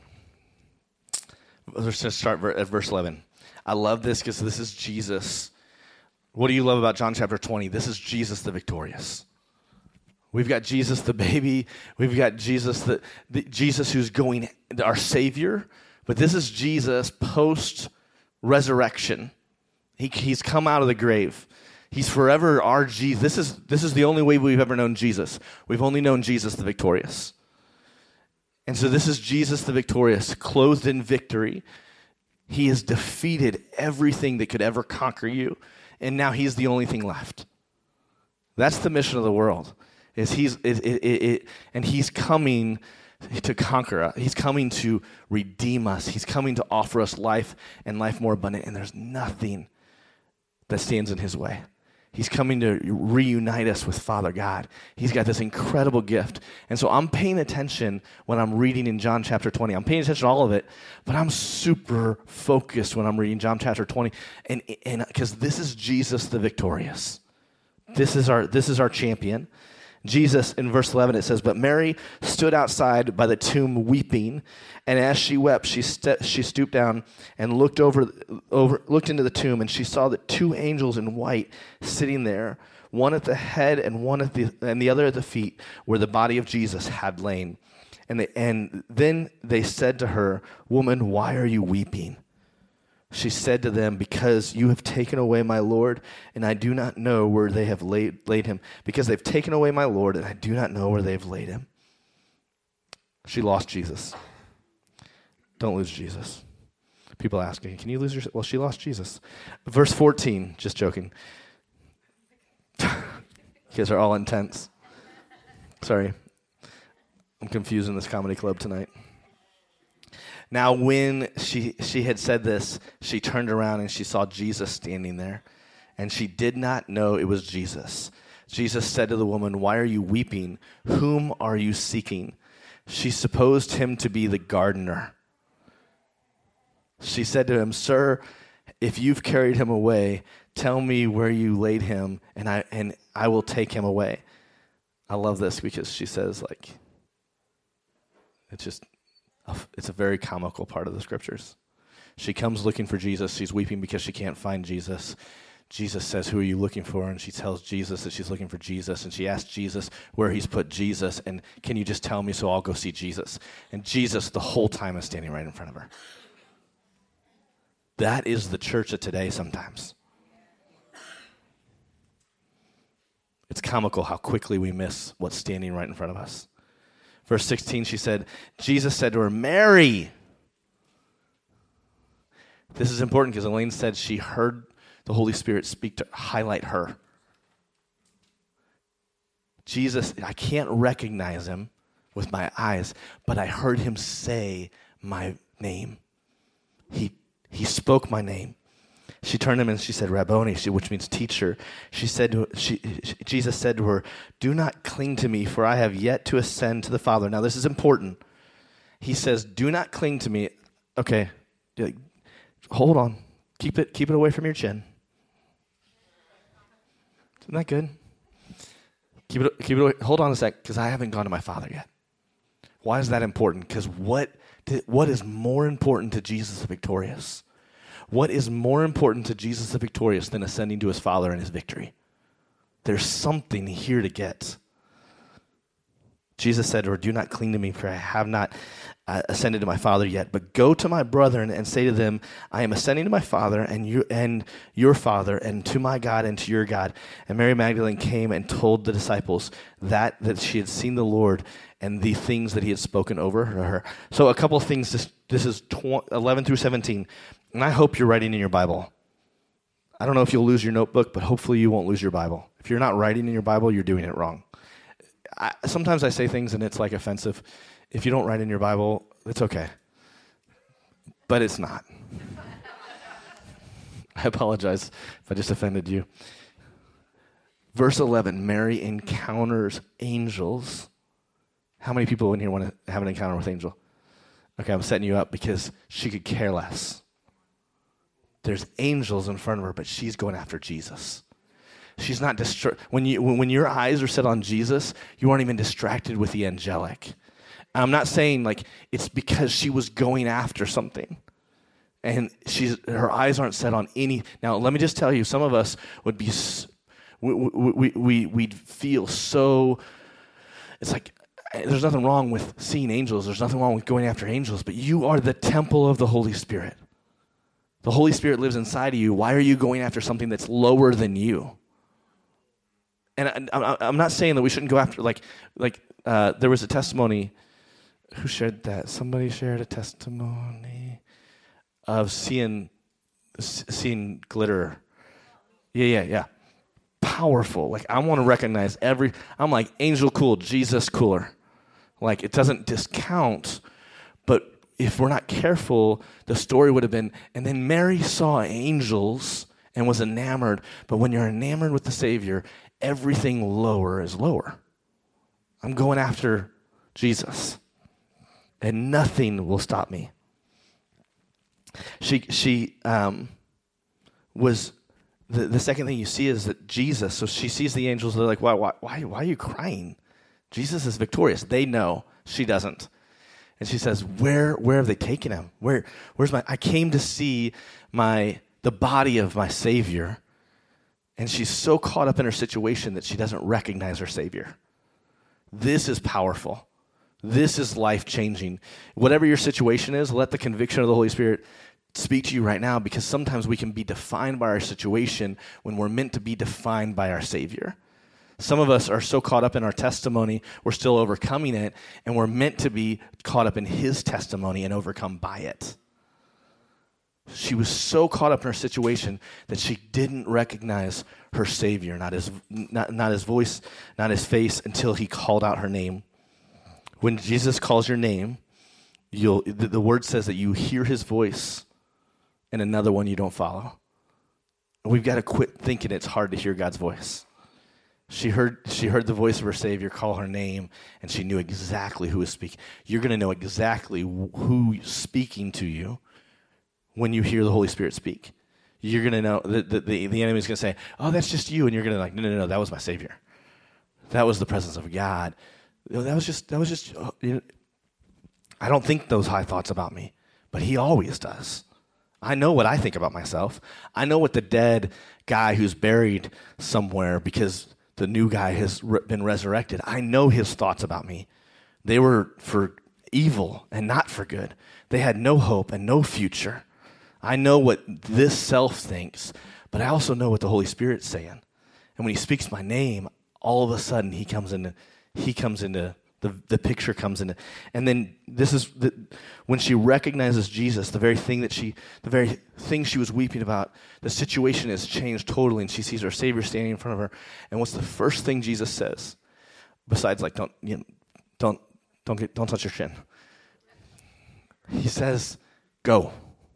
Let's just start at verse eleven. I love this because this is Jesus. What do you love about John chapter twenty? This is Jesus the victorious. We've got Jesus the baby. We've got Jesus the, the Jesus who's going, our Savior. But this is Jesus post-resurrection. He, he's come out of the grave. He's forever our Jesus. This is, this is the only way we've ever known Jesus. We've only known Jesus the victorious. And so this is Jesus the victorious, clothed in victory. He has defeated everything that could ever conquer you, and now he's the only thing left. That's the mission of the world. Is he's it, it, it, it, and he's coming to conquer us. He's coming to redeem us. He's coming to offer us life and life more abundant. And there's nothing that stands in his way. He's coming to reunite us with Father God. He's got this incredible gift. And so I'm paying attention when I'm reading in John chapter twenty. I'm paying attention to all of it, but I'm super focused when I'm reading John chapter twenty. And and because this is Jesus the victorious. This is our this is our champion. Jesus, in verse eleven, it says, "But Mary stood outside by the tomb weeping, and as she wept, she st- she stooped down and looked over, over looked into the tomb, and she saw that two angels in white sitting there, one at the head and one at the and the other at the feet, where the body of Jesus had lain. And they, and then they said to her, 'Woman, why are you weeping?' She said to them, 'Because you have taken away my Lord, and I do not know where they have laid, laid him. Because they've taken away my Lord, and I do not know where they've laid him.'" She lost Jesus. Don't lose Jesus. People ask me, can you lose your... Well, she lost Jesus. Verse fourteen, just joking. You guys are all intense. Sorry. I'm confusing this comedy club tonight. Now, when she she had said this, she turned around and she saw Jesus standing there, and she did not know it was Jesus. Jesus said to the woman, "Why are you weeping? Whom are you seeking?" She supposed him to be the gardener. She said to him, "Sir, if you've carried him away, tell me where you laid him, and I and I will take him away." I love this because she says, like, it's just... it's a very comical part of the scriptures. She comes looking for Jesus. She's weeping because she can't find Jesus. Jesus says, "Who are you looking for?" And she tells Jesus that she's looking for Jesus. And she asks Jesus where he's put Jesus. And "Can you just tell me so I'll go see Jesus?" And Jesus the whole time is standing right in front of her. That is the church of today sometimes. It's comical how quickly we miss what's standing right in front of us. Verse sixteen, she said, Jesus said to her, "Mary." This is important because Elaine said she heard the Holy Spirit speak to highlight her. Jesus, I can't recognize him with my eyes, but I heard him say my name. He he spoke my name. She turned to him and she said, "Rabboni," she, which means teacher. She said to she, she, Jesus said to her, "Do not cling to me, for I have yet to ascend to the Father." Now, this is important. He says, "Do not cling to me." Okay, hold on. Keep it keep it away from your chin. Isn't that good? Keep it keep it away. Hold on a sec, because I haven't gone to my Father yet. Why is that important? Because what what is more important to Jesus the victorious? What is more important to Jesus the victorious than ascending to his Father and his victory? There's something here to get. Jesus said, or do not cling to me, for I have not uh, ascended to my Father yet, but go to my brethren and say to them, I am ascending to my Father and you and your Father, and to my God and to your God. And Mary Magdalene came and told the disciples that, that she had seen the Lord and the things that he had spoken over her. So a couple of things, this, this is eleven through seventeen, and I hope you're writing in your Bible. I don't know if you'll lose your notebook, but hopefully you won't lose your Bible. If you're not writing in your Bible, you're doing it wrong. I, sometimes I say things and it's like offensive. If you don't write in your Bible, it's okay. But it's not. I apologize if I just offended you. Verse eleven, Mary encounters angels. How many people in here want to have an encounter with angel? Okay, I'm setting you up because she could care less. There's angels in front of her, but she's going after Jesus. She's not distra- when you when your eyes are set on Jesus, you aren't even distracted with the angelic. I'm not saying like it's because she was going after something, and she's her eyes aren't set on any. Now, let me just tell you, some of us would be we we we we'd feel so. It's like there's nothing wrong with seeing angels. There's nothing wrong with going after angels, but you are the temple of the Holy Spirit. The Holy Spirit lives inside of you. Why are you going after something that's lower than you? And I, I'm not saying that we shouldn't go after, like, like uh, there was a testimony. Who shared that? Somebody shared a testimony of seeing seeing glitter. Yeah, yeah, yeah. Powerful. Like, I want to recognize every, I'm like, angel cool, Jesus cooler. Like, it doesn't discount, but if we're not careful, the story would have been, and then Mary saw angels and was enamored. But when you're enamored with the Savior, everything lower is lower. I'm going after Jesus, and nothing will stop me. She she um, was the the second thing you see is that Jesus. So she sees the angels. They're like, why why why why are you crying? Jesus is victorious. They know. She doesn't. And she says, where where have they taken him? Where where's my I came to see my the body of my Savior. And she's so caught up in her situation that she doesn't recognize her Savior. This is powerful. This is life-changing. Whatever your situation is, let the conviction of the Holy Spirit speak to you right now, because sometimes we can be defined by our situation when we're meant to be defined by our Savior. Some of us are so caught up in our testimony, we're still overcoming it, and we're meant to be caught up in his testimony and overcome by it. She was so caught up in her situation that she didn't recognize her Savior, not his, not, not his voice, not his face, until he called out her name. When Jesus calls your name, you'll the, the word says that you hear his voice, and another one you don't follow. We've got to quit thinking it's hard to hear God's voice. She heard she heard the voice of her Savior call her name, and she knew exactly who was speaking. You're going to know exactly who's speaking to you when you hear the Holy Spirit speak. You're going to know that the, the, the enemy's going to say, oh, that's just you. And you're going to like, no, no, no, that was my Savior. That was the presence of God. That was just, that was just, you know, I don't think those high thoughts about me, but he always does. I know what I think about myself. I know what the dead guy who's buried somewhere because the new guy has re- been resurrected. I know his thoughts about me. They were for evil and not for good. They had no hope and no future. I know what this self thinks, but I also know what the Holy Spirit's saying. And when he speaks my name, all of a sudden he comes into, he comes into, the, the picture comes into. And then this is, the, when she recognizes Jesus, the very thing that she, the very thing she was weeping about, the situation has changed totally, and she sees her Savior standing in front of her. And what's the first thing Jesus says? Besides, like, don't, you know, don't, don't get, don't touch your chin. He says, go.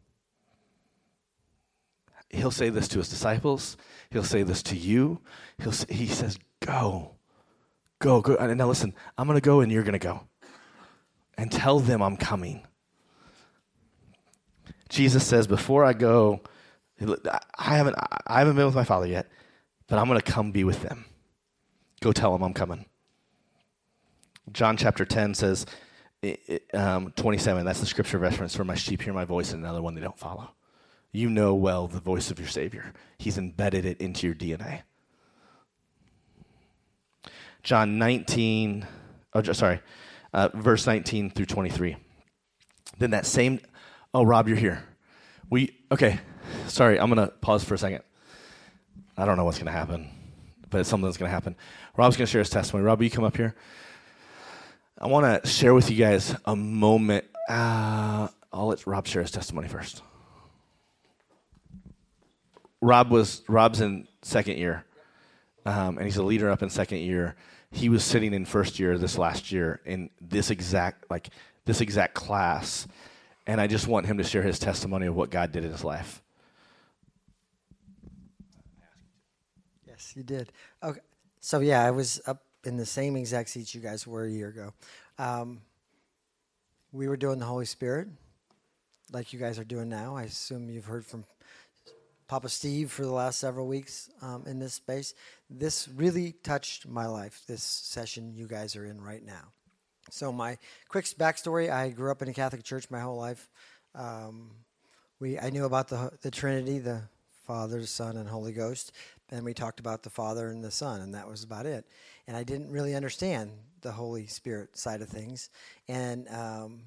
He'll say this to his disciples. He'll say this to you. He'll say, he says, go. Go, go. And now listen, I'm going to go and you're going to go. And tell them I'm coming. Jesus says, before I go, I haven't, I haven't been with my Father yet, but I'm going to come be with them. Go tell them I'm coming. John chapter ten says, um, twenty-seven, that's the scripture reference, for my sheep hear my voice and another one they don't follow. You know well the voice of your Savior. He's embedded it into your D N A. John nineteen, oh, sorry, uh, verse nineteen through twenty-three. Then that same, oh, Rob, you're here. We, okay, sorry, I'm going to pause for a second. I don't know what's going to happen, but it's something that's going to happen. Rob's going to share his testimony. Rob, will you come up here? I want to share with you guys a moment. Uh, I'll let Rob share his testimony first. Rob was, Rob's in second year, um, and he's a leader up in second year. He was sitting in first year this last year in this exact, like, this exact class, and I just want him to share his testimony of what God did in his life. Yes, you did. Okay, so yeah, I was up in the same exact seats you guys were a year ago. Um, we were doing the Holy Spirit, like you guys are doing now. I assume you've heard from Papa Steve for the last several weeks um, in this space. This really touched my life, this session you guys are in right now. So my quick backstory, I grew up in a Catholic church my whole life. Um, we I knew about the the Trinity, the Father, the Son, and Holy Ghost. And we talked about the Father and the Son, and that was about it. And I didn't really understand the Holy Spirit side of things. And um,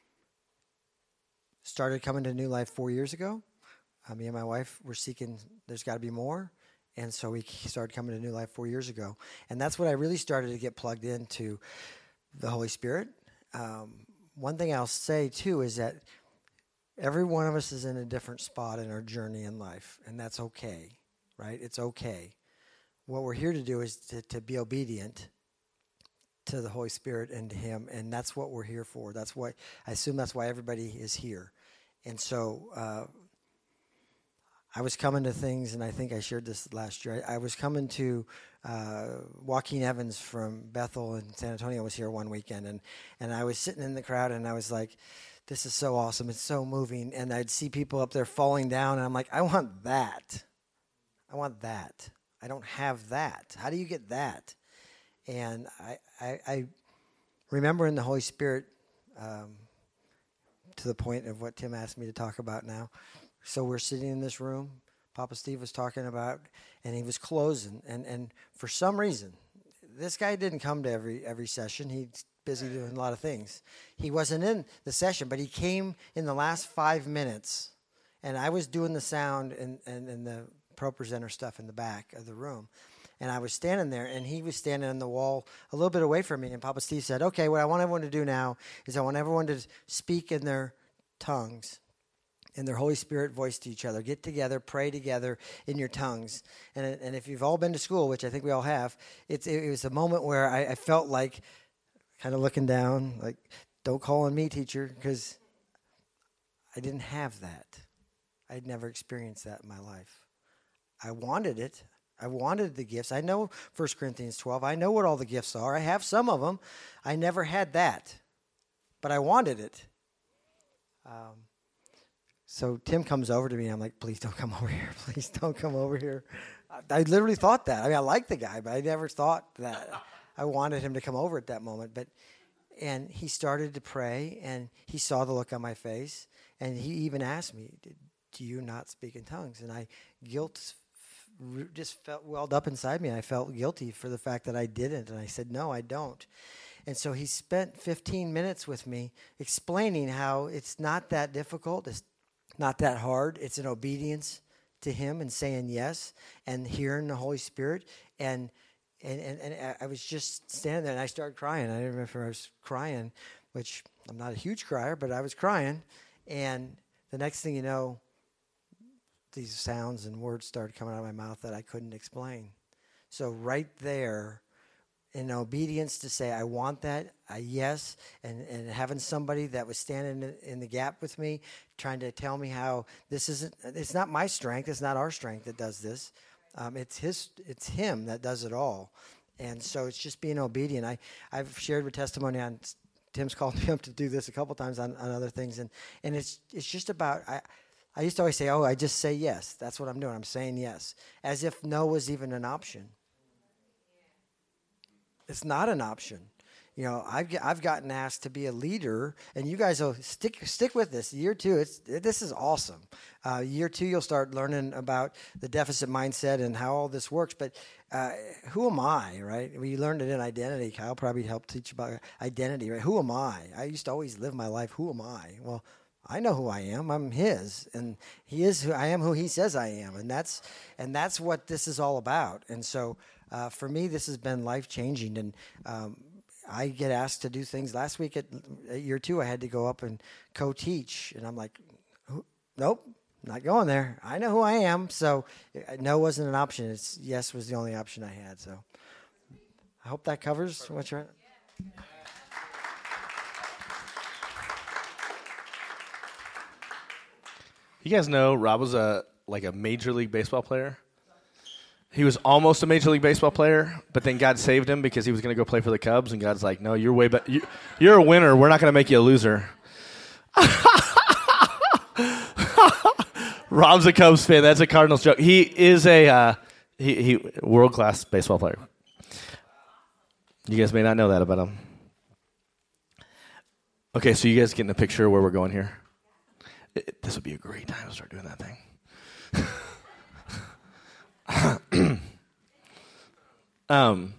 started coming to New Life four years ago. Uh, me and my wife were seeking, there's got to be more. And so we started coming to New Life four years ago. And that's when I really started to get plugged into the Holy Spirit. Um, one thing I'll say, too, is that every one of us is in a different spot in our journey in life, and that's okay, right? It's okay. What we're here to do is to, to be obedient to the Holy Spirit and to Him, and that's what we're here for. That's why, I assume that's why everybody is here. And so uh, I was coming to things, and I think I shared this last year. I, I was coming to uh, Joaquin Evans from Bethel in San Antonio was here one weekend, and, and I was sitting in the crowd, and I was like, this is so awesome. It's so moving. And I'd see people up there falling down, and I'm like, I want that. I want that. I don't have that. How do you get that? And I, I, I remember in the Holy Spirit, um, to the point of what Tim asked me to talk about now. So we're sitting in this room. Papa Steve was talking about, and he was closing. And, and for some reason, this guy didn't come to every every session. He's busy doing a lot of things. He wasn't in the session, but he came in the last five minutes. And I was doing the sound and, and, and the pro presenter stuff in the back of the room. And I was standing there, and he was standing on the wall a little bit away from me. And Papa Steve said, okay, what I want everyone to do now is I want everyone to speak in their tongues, in their Holy Spirit voice to each other. Get together, pray together in your tongues. And and if you've all been to school, which I think we all have, it's, it was a moment where I, I felt like kind of looking down, like, don't call on me, teacher, because I didn't have that. I'd never experienced that in my life. I wanted it. I wanted the gifts. I know First Corinthians twelve. I know what all the gifts are. I have some of them. I never had that, but I wanted it. Um, so Tim comes over to me, and I'm like, please don't come over here. Please don't come over here. I, I literally thought that. I mean, I like the guy, but I never thought that I wanted him to come over at that moment. But and he started to pray, and he saw the look on my face, and he even asked me, do you not speak in tongues? And I guilt just felt welled up inside me. I felt guilty for the fact that I didn't. And I said, no, I don't. And so he spent fifteen minutes with me explaining how it's not that difficult. It's not that hard. It's an obedience to him and saying yes and hearing the Holy Spirit. And and, and, and I was just standing there, and I started crying. I didn't remember if I was crying, which I'm not a huge crier, but I was crying. And the next thing you know, these sounds and words started coming out of my mouth that I couldn't explain. So right there, in obedience to say, I want that, a yes, and, and having somebody that was standing in the gap with me, trying to tell me how this isn't, it's not my strength, it's not our strength that does this. Um, it's his, it's him that does it all. And so it's just being obedient. I, I've shared with testimony on, Tim's called me up to do this a couple times on, on other things, and, and it's it's just about, I, I used to always say, oh, I just say yes. That's what I'm doing. I'm saying yes. As if no was even an option. It's not an option. You know, I've g- I've gotten asked to be a leader, and you guys will stick stick with this. Year two, it's this is awesome. Uh, year two, you'll start learning about the deficit mindset and how all this works. But uh, who am I, right? We learned it in identity. Kyle probably helped teach about identity, right? Who am I? I used to always live my life. Who am I? Well, I know who I am. I'm His, and He is who I am. Who He says I am, and that's and that's what this is all about. And so, uh, for me, this has been life changing. And um, I get asked to do things. Last week at, at year two, I had to go up and co-teach, and I'm like, nope, not going there. I know who I am. So no wasn't an option. It's yes was the only option I had. So I hope that covers what you're. You guys know Rob was a like a Major League Baseball player. He was almost a Major League Baseball player, but then God saved him because he was going to go play for the Cubs, and God's like, no, you're way better. You, you're a winner. We're not going to make you a loser. Rob's a Cubs fan. That's a Cardinals joke. He is a uh, he, he world-class baseball player. You guys may not know that about him. Okay, so you guys getting a picture of where we're going here? It, this would be a great time to start doing that thing. um,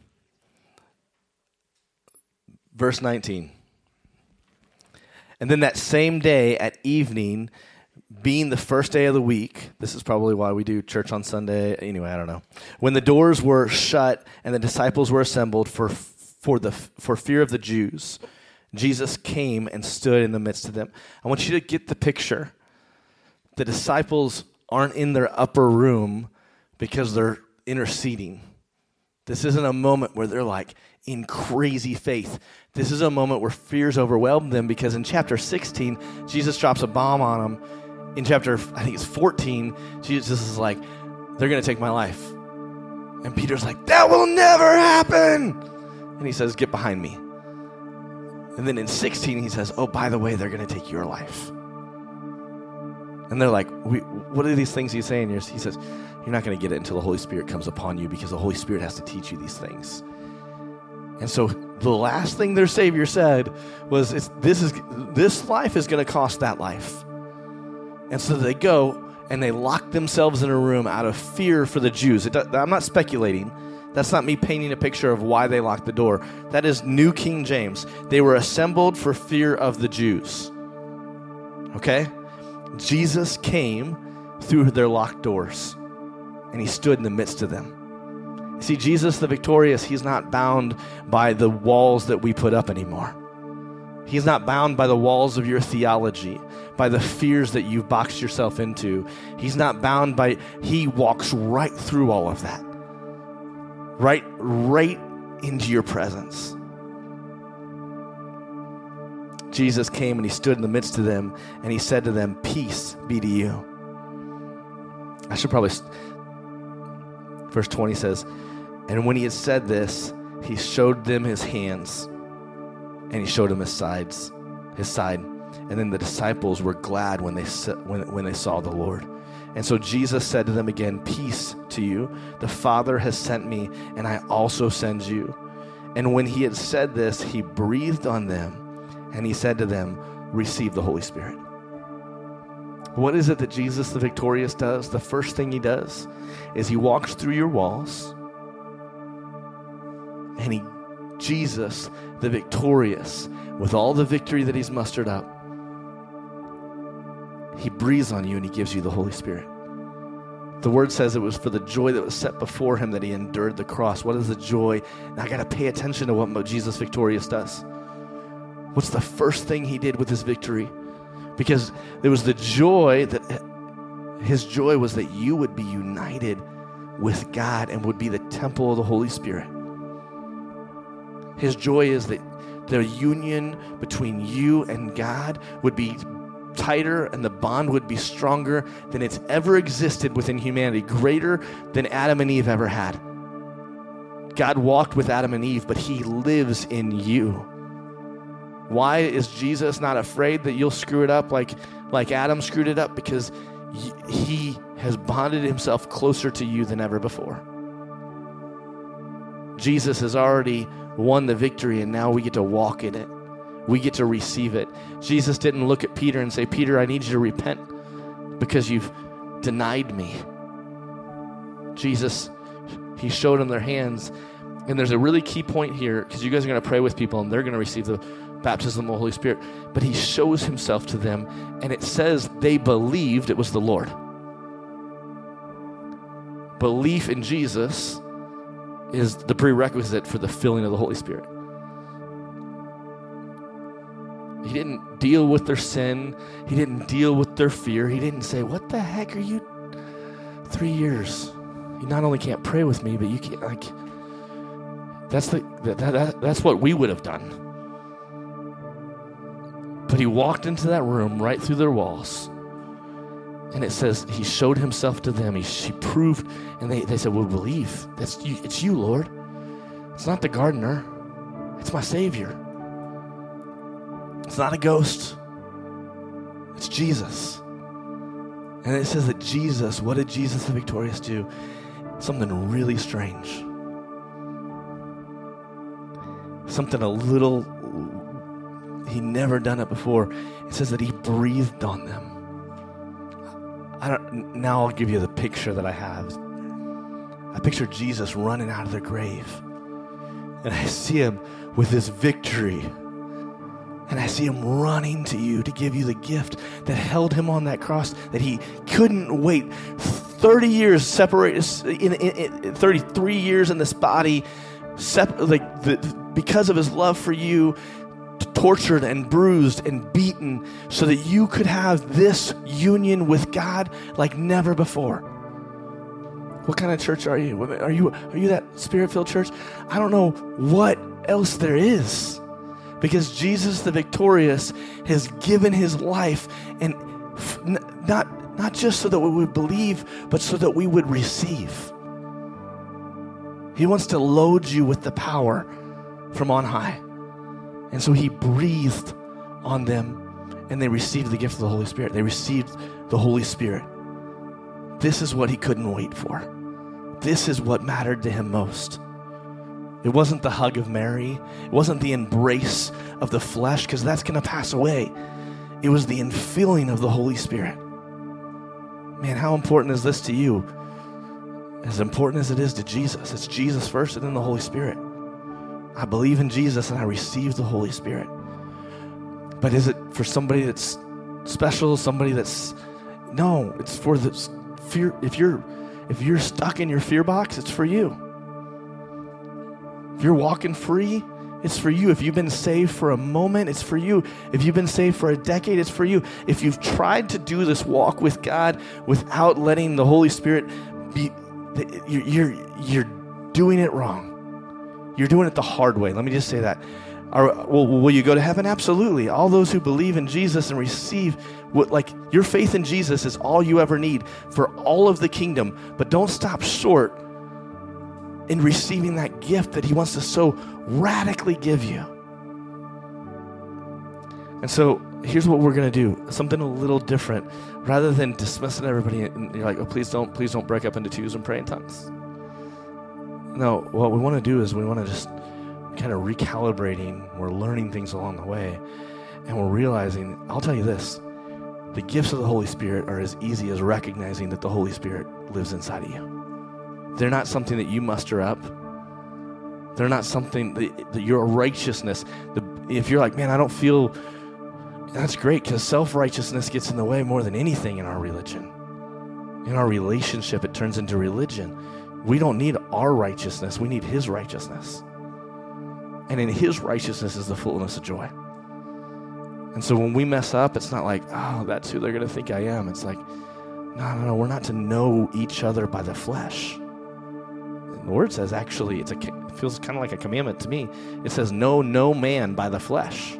verse nineteen. And then that same day at evening, being the first day of the week, this is probably why we do church on Sunday. Anyway, I don't know. When the doors were shut and the disciples were assembled for for the for fear of the Jews, Jesus came and stood in the midst of them. I want you to get the picture. The disciples aren't in their upper room because they're interceding. This isn't a moment where they're like in crazy faith. This is a moment where fears overwhelmed them because in chapter sixteen, Jesus drops a bomb on them. In chapter, I think it's fourteen, Jesus is like, they're going to take my life. And Peter's like, that will never happen. And he says, get behind me. And then in sixteen, he says, oh, by the way, they're going to take your life. And they're like, we, what are these things he's saying? He says, you're not going to get it until the Holy Spirit comes upon you because the Holy Spirit has to teach you these things. And so the last thing their Savior said was, it's, this is this life is going to cost that life. And so they go and they lock themselves in a room out of fear for the Jews. It, I'm not speculating. That's not me painting a picture of why they locked the door. That is New King James. They were assembled for fear of the Jews. Okay? Jesus came through their locked doors, and he stood in the midst of them. See, Jesus the victorious, he's not bound by the walls that we put up anymore. He's not bound by the walls of your theology, by the fears that you've boxed yourself into. He's not bound by, he walks right through all of that. Right, right into your presence. Jesus came and he stood in the midst of them and he said to them, peace be to you. I should probably, verse twenty says, and when he had said this, he showed them his hands and he showed them his sides, his side. And then the disciples were glad when they when, when they saw the Lord. And so Jesus said to them again, peace to you. The Father has sent me, and I also send you. And when he had said this, he breathed on them, and he said to them, receive the Holy Spirit. What is it that Jesus the victorious does? The first thing he does is he walks through your walls, and he, Jesus the victorious, with all the victory that he's mustered up, he breathes on you and he gives you the Holy Spirit. The word says it was for the joy that was set before him that he endured the cross. What is the joy? Now I got to pay attention to what Jesus victorious does. What's the first thing he did with his victory? Because there was the joy that his joy was that you would be united with God and would be the temple of the Holy Spirit. His joy is that the union between you and God would be tighter and the bond would be stronger than it's ever existed within humanity, greater than Adam and Eve ever had. God walked with Adam and Eve, but he lives in you. Why is Jesus not afraid that you'll screw it up like, like Adam screwed it up? Because he has bonded himself closer to you than ever before. Jesus has already won the victory, and now we get to walk in it. We get to receive it. Jesus didn't look at Peter and say, Peter, I need you to repent because you've denied me. Jesus, he showed them their hands. And there's a really key point here, because you guys are going to pray with people, and they're going to receive the baptism of the Holy Spirit. But he shows himself to them, and it says they believed it was the Lord. Belief in Jesus is the prerequisite for the filling of the Holy Spirit. He didn't deal with their sin. He didn't deal with their fear. He didn't say, what the heck are you? Three years. You not only can't pray with me, but you can't, like, that's the that, that, that's what we would have done. But he walked into that room right through their walls. And it says he showed himself to them. He, he proved, and they, they said, we'll believe. That's you, it's you, Lord. It's not the gardener. It's my Savior. It's not a ghost. It's Jesus. And it says that Jesus, what did Jesus the victorious do? Something really strange. Something a little, he never done it before. It says that he breathed on them. I don't, now I'll give you the picture that I have. I picture Jesus running out of the grave. And I see him with this victory. And I see him running to you to give you the gift that held him on that cross, that he couldn't wait. thirty years separated, in, in, in thirty-three years in this body, sep- like the, because of his love for you, tortured and bruised and beaten so that you could have this union with God like never before. What kind of church are you? Are you are you that Spirit-filled church? I don't know what else there is, because Jesus the victorious has given his life, and f- n- not not just so that we would believe, but so that we would receive. He wants to load you with the power from on high. And so he breathed on them, and they received the gift of the Holy Spirit. They received the Holy Spirit. This is what he couldn't wait for. This is what mattered to him most. It wasn't the hug of Mary. It wasn't the embrace of the flesh, because that's going to pass away. It was the infilling of the Holy Spirit. Man, how important is this to you? As important as it is to Jesus. It's Jesus first and then the Holy Spirit. I believe in Jesus and I receive the Holy Spirit. But is it for somebody that's special, somebody that's, no, it's for the fear. If you're, if you're stuck in your fear box, it's for you. If you're walking free, it's for you. If you've been saved for a moment, it's for you. If you've been saved for a decade, it's for you. If you've tried to do this walk with God without letting the Holy Spirit be, you're, you're, you're doing it wrong. You're doing it the hard way. Let me just say that. Are, well, will you go to heaven? Absolutely. All those who believe in Jesus and receive, what, like your faith in Jesus is all you ever need for all of the kingdom. But don't stop short in receiving that gift that he wants to so radically give you. And so here's what we're going to do. Something a little different. Rather than dismissing everybody and you're like, oh, please don't, please don't break up into twos and pray in tongues. No, what we want to do is we want to just kind of recalibrating. We're learning things along the way. And we're realizing, I'll tell you this, the gifts of the Holy Spirit are as easy as recognizing that the Holy Spirit lives inside of you. They're not something that you muster up. They're not something that, that your righteousness, the, if you're like, man, I don't feel, that's great, because self-righteousness gets in the way more than anything in our religion. In our relationship, it turns into religion. We don't need our righteousness. We need his righteousness. And in his righteousness is the fullness of joy. And so when we mess up, it's not like, oh, that's who they're going to think I am. It's like, no, no, no, we're not to know each other by the flesh. And the word says, actually, it's a, it feels kind of like a commandment to me. It says, know no man by the flesh.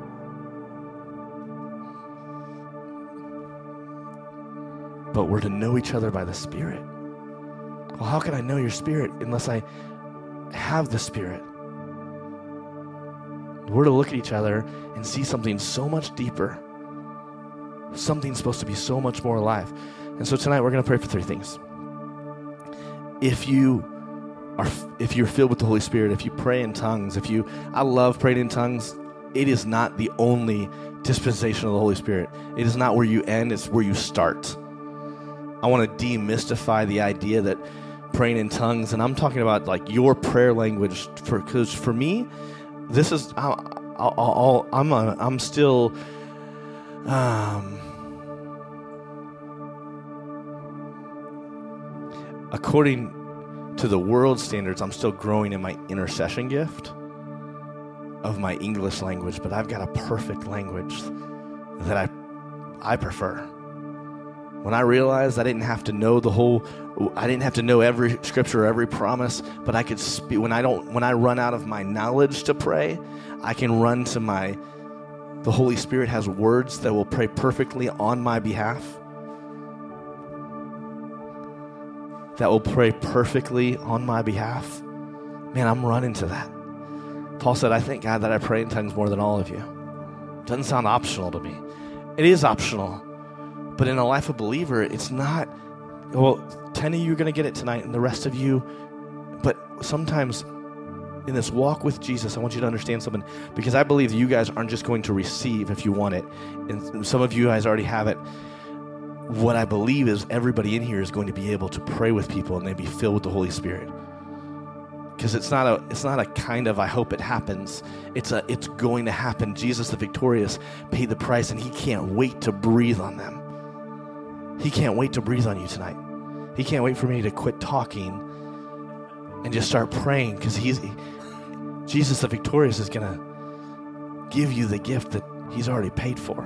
But we're to know each other by the Spirit. Well, how can I know your Spirit unless I have the Spirit? We're to look at each other and see something so much deeper. Something's supposed to be so much more alive. And so tonight we're going to pray for three things. If you are, if you're filled with the Holy Spirit, if you pray in tongues, if you, I love praying in tongues. It is not the only dispensation of the Holy Spirit. It is not where you end, it's where you start. I want to demystify the idea that praying in tongues, and I'm talking about like your prayer language, for because for me, this is, I'll, I'll, I'll, I'm, a, I'm still, um, according to the world standards, I'm still growing in my intercession gift of my English language, but I've got a perfect language that I I prefer. When I realized I didn't have to know the whole, I didn't have to know every scripture, every promise, but I could speak. When I don't, when I run out of my knowledge to pray, I can run to my. The Holy Spirit has words that will pray perfectly on my behalf. That will pray perfectly on my behalf. Man, I'm running to that. Paul said, I thank God that I pray in tongues more than all of you. Doesn't sound optional to me. It is optional. But in a life of believer, it's not, well, ten of you are going to get it tonight and the rest of you. But sometimes in this walk with Jesus, I want you to understand something, because I believe you guys aren't just going to receive if you want it. And some of you guys already have it. What I believe is everybody in here is going to be able to pray with people and they be filled with the Holy Spirit. Because it's not a it's not a kind of I hope it happens. It's a it's going to happen. Jesus the victorious paid the price, and he can't wait to breathe on them. He can't wait to breathe on you tonight. He can't wait for me to quit talking and just start praying, because he's Jesus the victorious is gonna give you the gift that he's already paid for.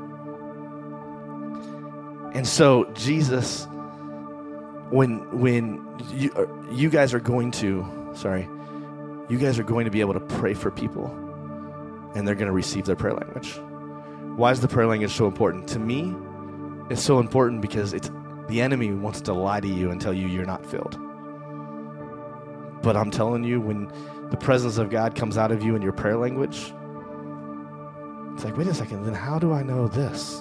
And so Jesus, when when you you guys are going to, sorry, you guys are going to be able to pray for people, and they're going to receive their prayer language. Why is the prayer language so important? To me, it's so important because it's the enemy wants to lie to you and tell you you're not filled. But I'm telling you, when the presence of God comes out of you in your prayer language, it's like, wait a second, then how do I know this?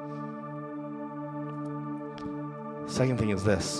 Second thing is this.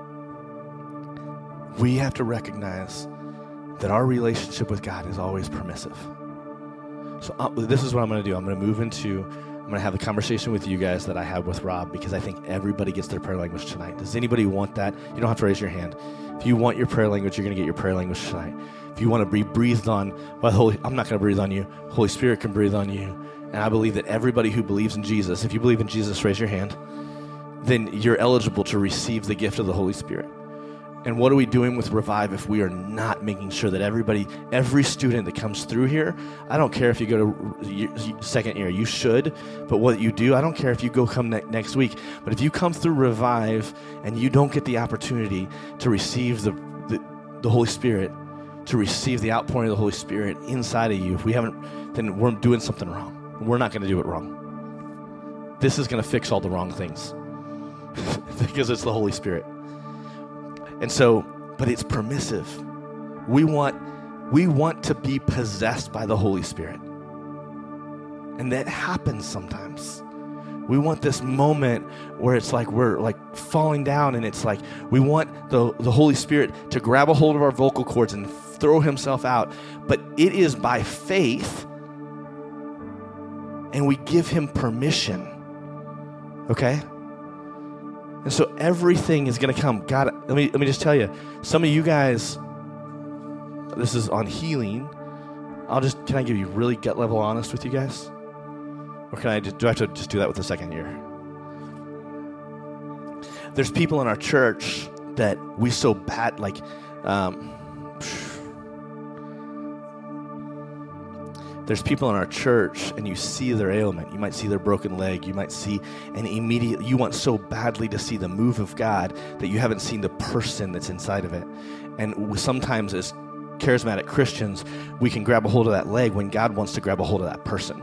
We have to recognize that our relationship with God is always permissive. So uh, this is what I'm going to do. I'm going to move into, I'm going to have the conversation with you guys that I had with Rob, because I think everybody gets their prayer language tonight. Does anybody want that? You don't have to raise your hand. If you want your prayer language, you're going to get your prayer language tonight. If you want to be breathed on by the Holy, I'm not going to breathe on you. Holy Spirit can breathe on you. And I believe that everybody who believes in Jesus, if you believe in Jesus, raise your hand, then you're eligible to receive the gift of the Holy Spirit. And what are we doing with Revive if we are not making sure that everybody, every student that comes through here, I don't care if you go to second year, you should, but what you do, I don't care if you go come ne- next week, but if you come through Revive and you don't get the opportunity to receive the, the, the Holy Spirit, to receive the outpouring of the Holy Spirit inside of you, if we haven't, then we're doing something wrong. We're not going to do it wrong. This is going to fix all the wrong things. Because it's the Holy Spirit. And so, but it's permissive. We want we want to be possessed by the Holy Spirit. And that happens sometimes. We want this moment where it's like we're like falling down, and it's like we want the, the Holy Spirit to grab a hold of our vocal cords and throw himself out. But it is by faith, and we give him permission. Okay? And so everything is going to come. God, let me let me just tell you, some of you guys, this is on healing. I'll just, can I give you really gut level honest with you guys? Or can I just, do I have to just do that with the second year? There's people in our church that we so bad, like, um, there's people in our church and you see their ailment. You might see their broken leg. You might see, and immediately you want so badly to see the move of God that you haven't seen the person that's inside of it. And sometimes as charismatic Christians, we can grab a hold of that leg when God wants to grab a hold of that person.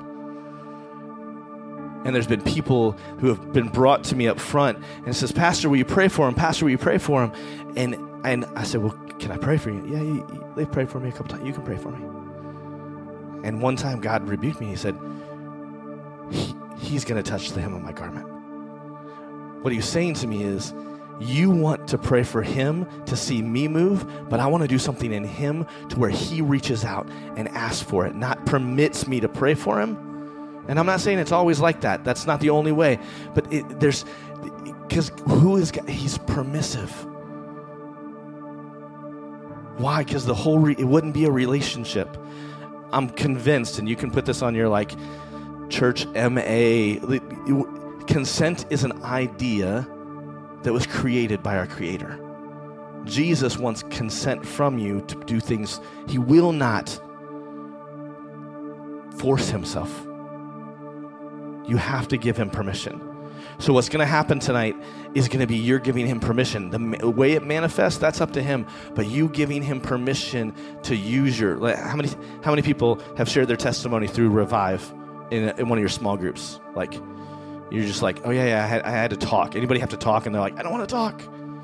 And there's been people who have been brought to me up front and says, Pastor, will you pray for him? Pastor, will you pray for him? And and I said, well, can I pray for you? Yeah, you, you, they've prayed for me a couple times. You can pray for me. And one time God rebuked me. He said, he, he's going to touch the hem of my garment. What he was saying to me is, You want to pray for him to see me move, but I want to do something in him to where he reaches out and asks for it, not permits me to pray for him. And I'm not saying it's always like that. That's not the only way. But it, there's, because who is God? He's permissive. Why? Because the whole, re, it wouldn't be a relationship. I'm convinced, and you can put this on your like church M A, consent is an idea that was created by our Creator. Jesus wants consent from you to do things. He will not force himself. You have to give him permission. So what's going to happen tonight is going to be you're giving him permission. The ma- way it manifests, that's up to him. But you giving him permission to use your... Like, how many how many people have shared their testimony through Revive in, in one of your small groups? Like... You're just like, oh, yeah, yeah, I had, I had to talk. Anybody have to talk? And they're like, I don't want to talk.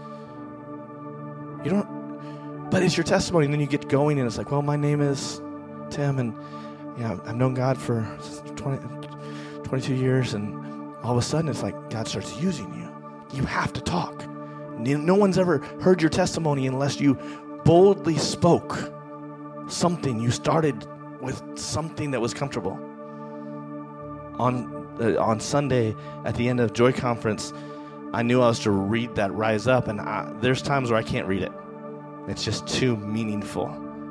You don't, but it's your testimony. And then you get going, and it's like, well, my name is Tim, and you know, I've known God for twenty, twenty-two years, and all of a sudden, it's like God starts using you. You have to talk. No one's ever heard your testimony unless you boldly spoke something. You started with something that was comfortable. On Uh, on Sunday at the end of Joy Conference, I knew I was to read that Rise Up, and I, there's times where I can't read it. It's just too meaningful.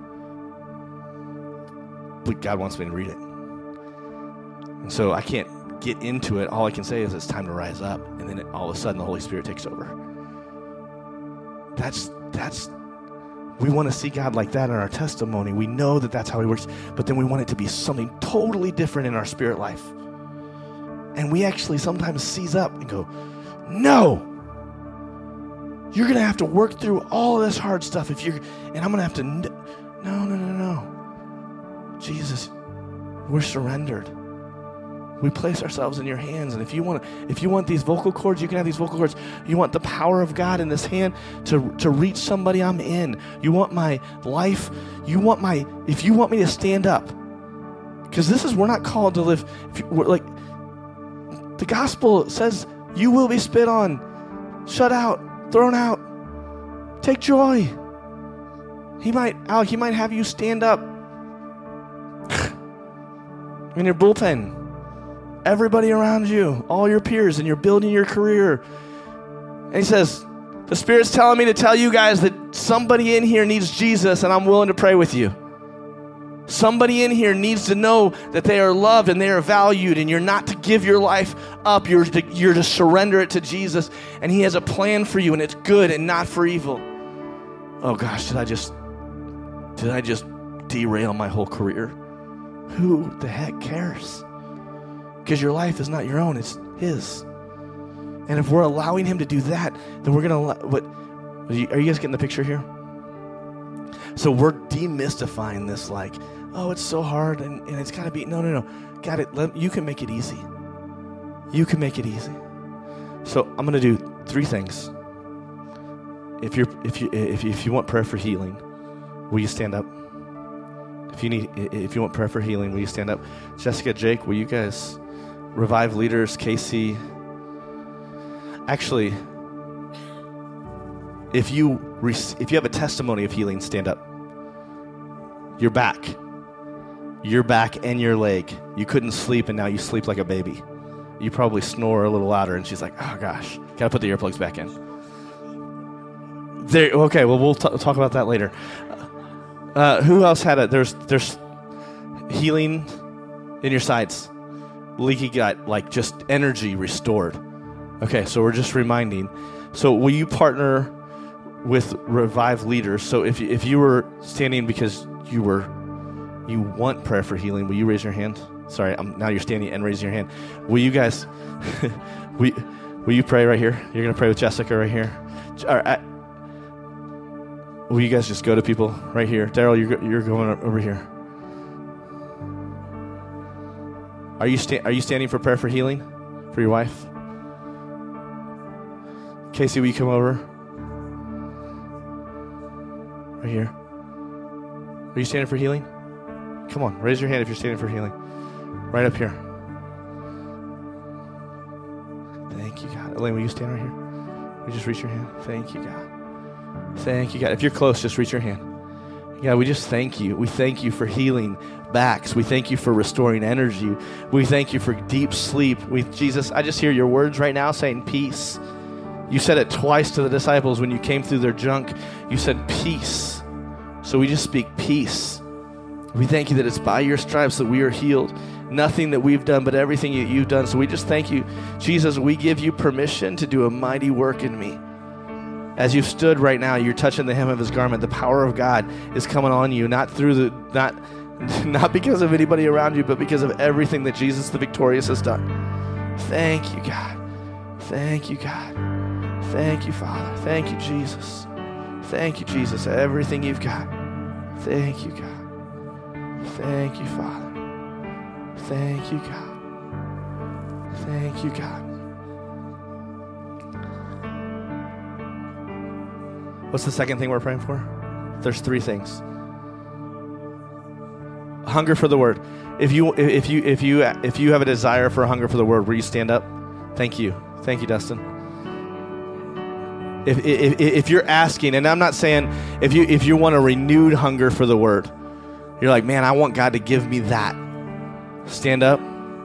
But God wants me to read it. And so I can't get into it. All I can say is it's time to rise up, and then it, all of a sudden the Holy Spirit takes over. That's, that's, we want to see God like that in our testimony. We know that that's how he works, but then we want it to be something totally different in our spirit life. And we actually sometimes seize up and go, no, you're going to have to work through all of this hard stuff if you're, and I'm going to have to, no, no, no, no. Jesus, we're surrendered. We place ourselves in your hands. And if you want, if you want these vocal cords, you can have these vocal cords. You want the power of God in this hand to, to reach somebody, I'm in. You want my life. You want my, if you want me to stand up, because this is, we're not called to live, if you, we're like, the gospel says you will be spit on, shut out, thrown out. Take joy. He might, Alec, he might have you stand up in your bullpen. Everybody around you, all your peers, and you're building your career. And he says, the Spirit's telling me to tell you guys that somebody in here needs Jesus, and I'm willing to pray with you. Somebody in here needs to know that they are loved and they are valued, and you're not to give your life up. You're to, you're to surrender it to Jesus, and he has a plan for you, and it's good and not for evil. Oh gosh, did I just did I just derail my whole career? Who the heck cares? Because your life is not your own, it's his. And if we're allowing him to do that, then we're gonna what are you, are you guys getting the picture here? So we're demystifying this like, oh, it's so hard and, and it's got to be, no, no, no. Got it. Let, you can make it easy. You can make it easy. So I'm going to do three things. If you're, if you, if you, if you want prayer for healing, will you stand up? If you need, if you want prayer for healing, will you stand up? Jessica, Jake, will you guys, Revive leaders, Casey? Actually, if you if you have a testimony of healing, stand up. Your back. Your back and your leg. You couldn't sleep, and now you sleep like a baby. You probably snore a little louder, and she's like, oh, gosh. Got to put the earplugs back in. There. Okay, well, we'll t- talk about that later. Uh, who else had it? There's, there's healing in your sides. Leaky gut, like just energy restored. Okay, so we're just reminding. So will you partner with Revive leaders? So if you, if you were standing because you were you want prayer for healing, will you raise your hand? Sorry, I'm, now you're standing and raising your hand. Will you guys? will, will you pray right here? You're gonna pray with Jessica right here. All right, I, will you guys just go to people right here? Daryl, you're you're going over here. Are you sta- are you standing for prayer for healing for your wife? Casey, will you come over? Right here. Are you standing for healing? Come on, raise your hand if you're standing for healing. Right up here. Thank you, God. Elaine, will you stand right here? We just reach your hand. Thank you, God. Thank you, God. If you're close, just reach your hand. God, we just thank you. We thank you for healing backs. We thank you for restoring energy. We thank you for deep sleep. We, Jesus, I just hear your words right now saying peace. You said it twice to the disciples when you came through their junk. You said peace. So we just speak peace. We thank you that it's by your stripes that we are healed. Nothing that we've done, but everything that you've done. So we just thank you. Jesus, we give you permission to do a mighty work in me. As you've stood right now, you're touching the hem of his garment. The power of God is coming on you, not through the, not, not because of anybody around you, but because of everything that Jesus the victorious has done. Thank you, God. Thank you, God. Thank you, Father. Thank you, Jesus. Thank you, Jesus. Everything you've got. Thank you, God. Thank you, Father. Thank you, God. Thank you, God. What's the second thing we're praying for? There's three things. Hunger for the word. If you if you if you if you have a desire for a hunger for the word, will you stand up? Thank you. Thank you, Dustin. If if if you're asking, and I'm not saying if you if you want a renewed hunger for the word, you're like, man, I want God to give me that. Stand up.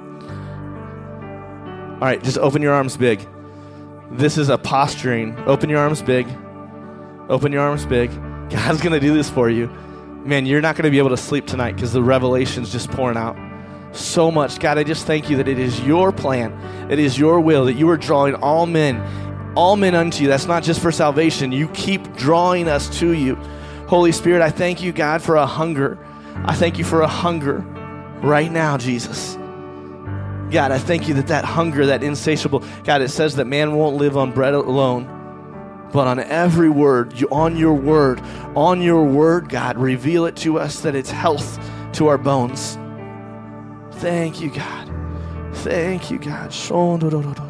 All right, just open your arms big. This is a posturing. Open your arms big. Open your arms big. God's going to do this for you. Man, you're not going to be able to sleep tonight because the revelation's just pouring out so much. God, I just thank you that it is your plan. It is your will that you are drawing all men, all men unto you. That's not just for salvation. You keep drawing us to you. Holy Spirit, I thank you, God, for a hunger. I thank you for a hunger right now, Jesus. God, I thank you that that hunger, that insatiable, God, it says that man won't live on bread alone, but on every word, you, on your word, on your word, God, reveal it to us that it's health to our bones. Thank you, God. Thank you, God. Thank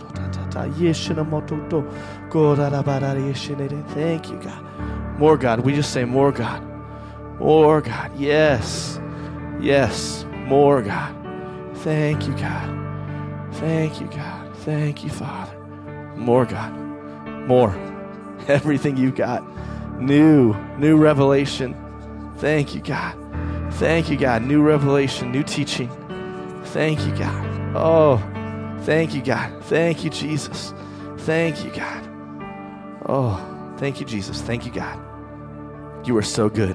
you, God. More God. We just say more God. More God. Yes. Yes. More God. Thank you, God. Thank you, God. Thank you, Father. More God. More. Everything you got. New. New revelation. Thank you, God. Thank you, God. New revelation. New teaching. Thank you, God. Oh, thank you, God. Thank you, Jesus. Thank you, God. Oh, thank you, Jesus. Thank you, God. You are so good.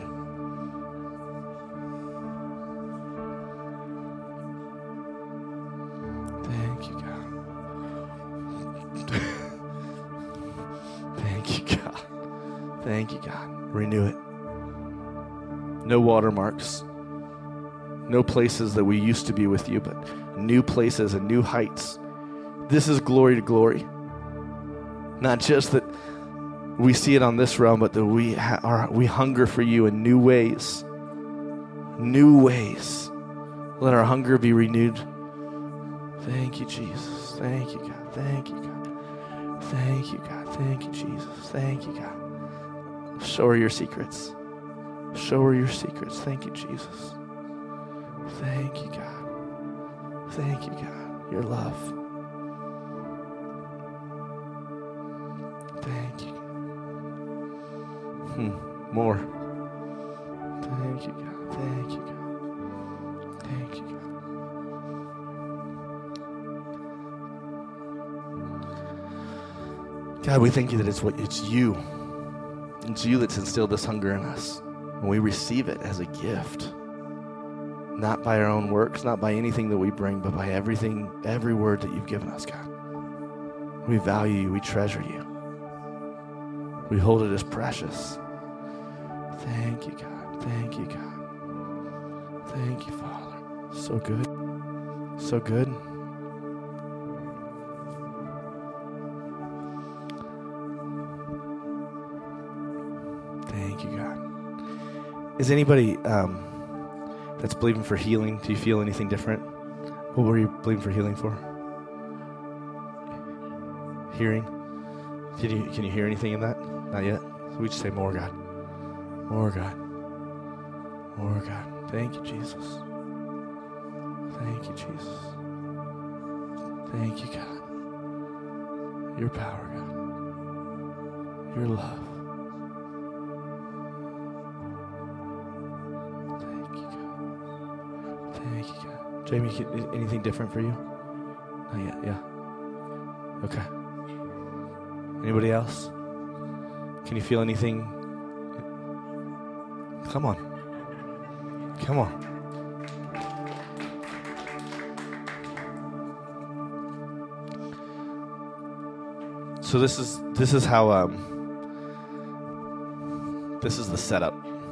Thank you, God. Thank you, God. Thank you, God. Renew it. No watermarks. No places that we used to be with you, but new places and new heights. This is glory to glory. Not just that we see it on this realm, but that we ha- are we hunger for you in new ways. New ways. Let our hunger be renewed. Thank you, Jesus. Thank you, God. Thank you, God. Thank you, God. Thank you, Jesus. Thank you, God. Show her your secrets. Show her your secrets. Thank you, Jesus. Thank you, God. Thank you, God. Your love. Thank you. Hmm. More. Thank you, God. Thank you, God. Thank you, God. God, we thank you that it's what it's you. It's you that's instilled this hunger in us. And we receive it as a gift. Not by our own works, not by anything that we bring, but by everything, every word that you've given us, God. We value you. We treasure you. We hold it as precious. Thank you, God. Thank you, God. Thank you, Father. So good. So good. Thank you, God. Is anybody um, that's believing for healing? Do you feel anything different? What were you believing for healing for? Hearing? Can you can you hear anything in that? Not yet. So we just say more, God. More, God. More, God. Thank you, Jesus. Thank you, Jesus. Thank you, God. Your power, God. Your love. Thank you, God. Jamie, can, anything different for you? Not yet, yeah. Okay. Anybody else? Can you feel anything? Come on. Come on. So this is this is how um this is the setup.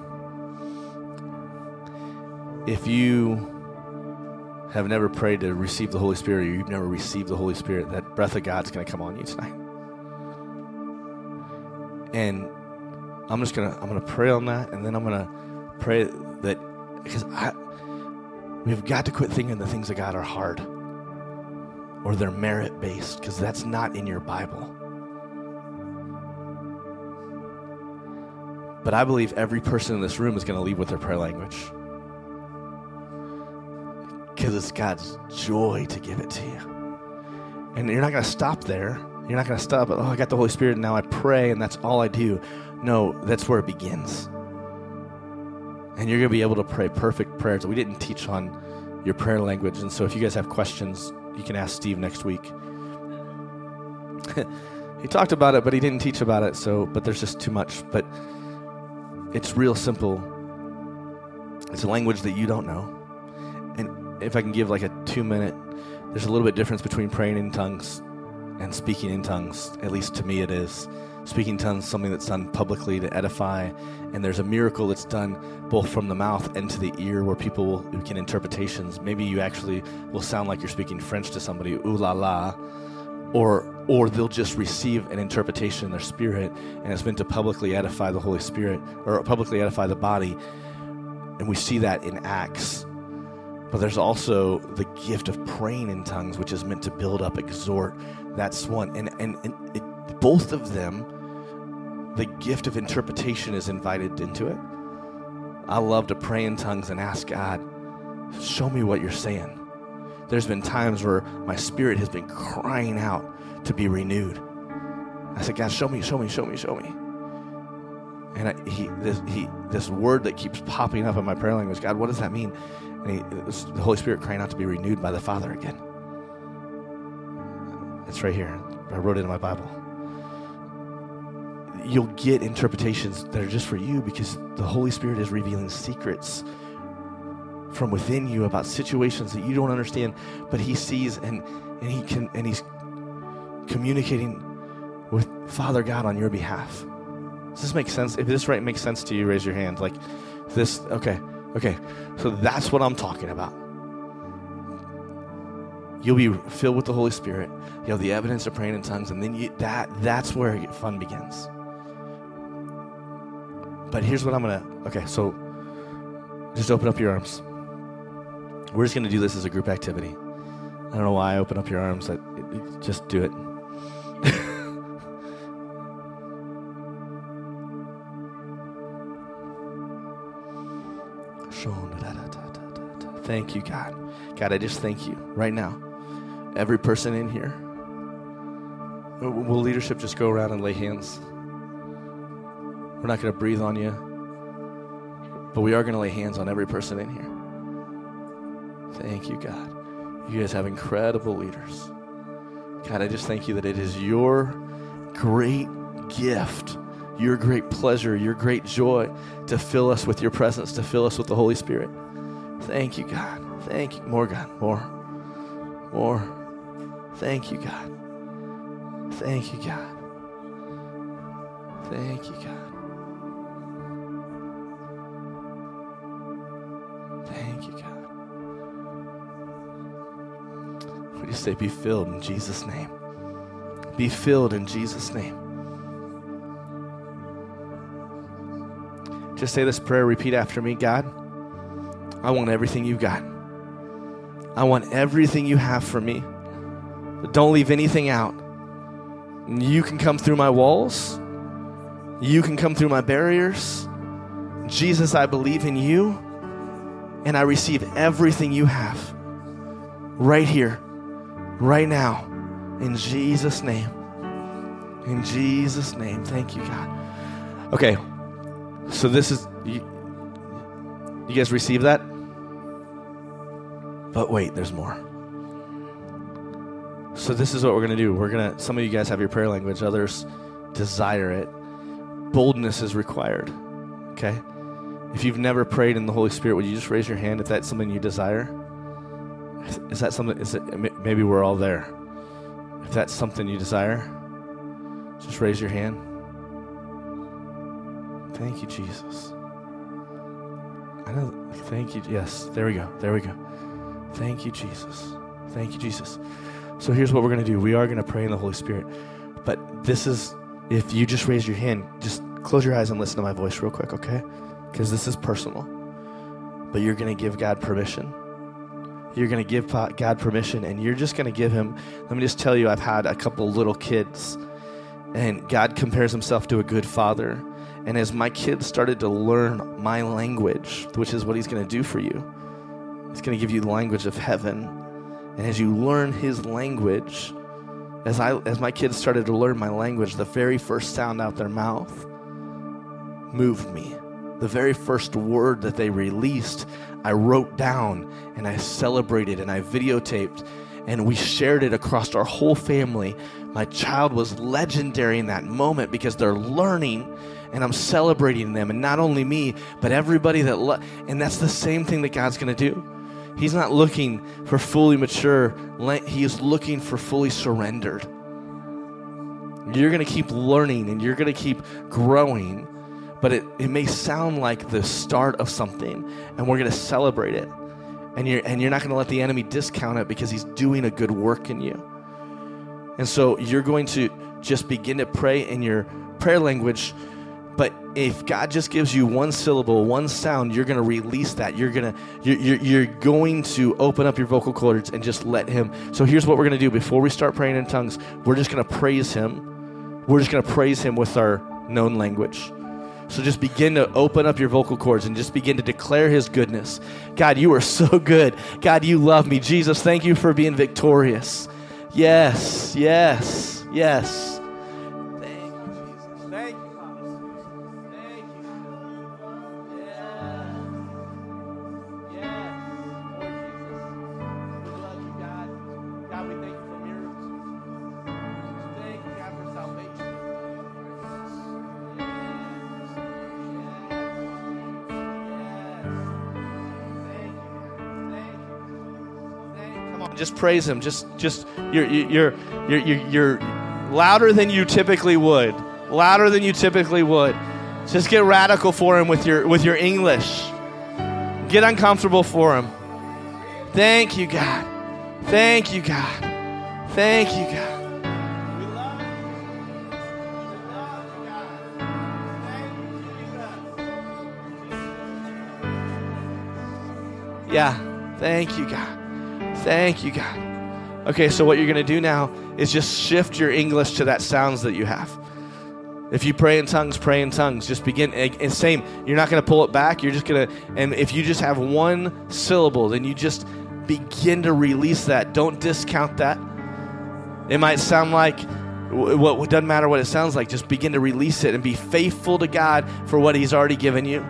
If you have never prayed to receive the Holy Spirit, or you've never received the Holy Spirit, that breath of God's going to come on you tonight. And I'm just gonna I'm gonna pray on that, and then I'm gonna pray that because I we've got to quit thinking the things of God are hard or they're merit based, because that's not in your Bible. But I believe every person in this room is going to leave with their prayer language, because it's God's joy to give it to you. And you're not going to stop there. You're not going to stop at, oh, I got the Holy Spirit and now I pray and that's all I do. No, that's where it begins. And you're going to be able to pray perfect prayers. We didn't teach on your prayer language, and so if you guys have questions, you can ask Steve next week. He talked about it, but he didn't teach about it, so but there's just too much. But it's real simple. It's a language that you don't know. And if I can give like a two minute, there's a little bit difference between praying in tongues and speaking in tongues. At least to me it is. Speaking in tongues is something that's done publicly to edify, and there's a miracle that's done both from the mouth and to the ear where people will, can interpretations. Maybe you actually will sound like you're speaking French to somebody, ooh la la, or or they'll just receive an interpretation in their spirit, and it's meant to publicly edify the Holy Spirit, or publicly edify the body. And we see that in Acts. But there's also the gift of praying in tongues, which is meant to build up, exhort. That's one. And, and, and it, both of them, the gift of interpretation is invited into it. I love to pray in tongues and ask God, show me what you're saying. There's been times where my spirit has been crying out to be renewed. I said, God, show me, show me, show me, show me. And I, he, this, he, this word that keeps popping up in my prayer language, God, what does that mean? And he, it's the Holy Spirit crying out to be renewed by the Father again. It's right here. I wrote it in my Bible. You'll get interpretations that are just for you, because the Holy Spirit is revealing secrets from within you about situations that you don't understand, but he sees and, and he can and he's communicating with Father God on your behalf. Does this make sense? If this right makes sense to you, raise your hand. Like this, okay, okay. So that's what I'm talking about. You'll be filled with the Holy Spirit. You have the evidence of praying in tongues, and then you, that that's where fun begins. But here's what I'm gonna. Okay, so just open up your arms. We're just gonna do this as a group activity. I don't know why I open up your arms. I, it, it, just do it. Thank you, God. God, I just thank you right now. Every person in here. Will leadership just go around and lay hands? We're not going to breathe on you, but we are going to lay hands on every person in here. Thank you, God. You guys have incredible leaders. God, I just thank you that it is your great gift, your great pleasure, your great joy to fill us with your presence, to fill us with the Holy Spirit. Thank you, God. Thank you. More, God. More. More. Thank you, God. Thank you, God. Thank you, God. Thank you, God. We just say, be filled in Jesus' name. Be filled in Jesus' name. Just say this prayer, repeat after me. God, I want everything you got. I want everything you have for me. But don't leave anything out. You can come through my walls. You can come through my barriers. Jesus, I believe in you, and I receive everything you have right here, right now, in Jesus' name. In Jesus' name, thank you, God. Okay, so this is, you, you guys receive that? But wait, there's more. So this is what we're going to do. We're going to, some of you guys have your prayer language, others desire it. Boldness is required, okay? If you've never prayed in the Holy Spirit, would you just raise your hand if that's something you desire? Is that something, is it, maybe we're all there. If that's something you desire, just raise your hand. Thank you, Jesus. I know, thank you, yes, there we go, there we go. Thank you, Jesus. Thank you, Jesus. So here's what we're going to do. We are going to pray in the Holy Spirit. But this is, if you just raise your hand, just close your eyes and listen to my voice real quick, okay? Because this is personal. But you're going to give God permission. You're going to give God permission, and you're just going to give him, let me just tell you, I've had a couple little kids, and God compares himself to a good father. And as my kids started to learn my language, which is what he's going to do for you, he's going to give you the language of heaven. And as you learn his language, as I as my kids started to learn my language, the very first sound out their mouth moved me. The very first word that they released, I wrote down and I celebrated and I videotaped and we shared it across our whole family. My child was legendary in that moment because they're learning and I'm celebrating them. And not only me, but everybody that, lo- and that's the same thing that God's going to do. He's not looking for fully mature. He is looking for fully surrendered. You're going to keep learning and you're going to keep growing, but it, it may sound like the start of something, and we're going to celebrate it. And you're, and you're not going to let the enemy discount it because he's doing a good work in you. And so you're going to just begin to pray in your prayer language. But if God just gives you one syllable, one sound, you're going to release that. You're going to you're, you're, you're going to open up your vocal cords and just let him. So here's what we're going to do. Before we start praying in tongues, we're just going to praise him. We're just going to praise him with our known language. So just begin to open up your vocal cords and just begin to declare his goodness. God, you are so good. God, you love me. Jesus, thank you for being victorious. Yes, yes, yes. Just praise him. Just, just you're, you're, you're, you're, you're louder than you typically would. Louder than you typically would. Just get radical for him with your, with your English. Get uncomfortable for him. Thank you, God. Thank you, God. Thank you, God. Yeah. Thank you, God. Thank you, God. Okay, so what you're going to do now is just shift your English to that sounds that you have. If you pray in tongues, pray in tongues. Just begin, and same, you're not going to pull it back. You're just going to, and if you just have one syllable, then you just begin to release that. Don't discount that. It might sound like, what well, doesn't matter what it sounds like. Just begin to release it and be faithful to God for what he's already given you.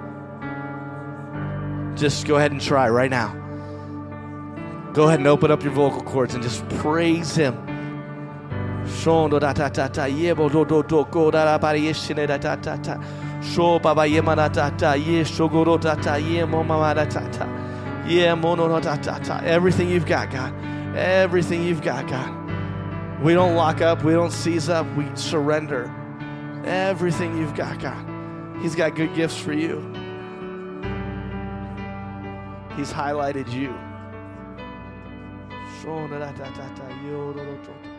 Just go ahead and try right now. Go ahead and open up your vocal cords and just praise him. Shondo da ta ta ta yebo do do do go da da bari yeshine da ta ta ta. Sho baba yema da ta ta ye shogoro da ta ye mama da ta ta. Ye mono da ta ta. Everything you've got, God. Everything you've got, God. We don't lock up. We don't seize up. We surrender. Everything you've got, God. He's got good gifts for you. He's highlighted you. Shono da ta ta ta yo do do do.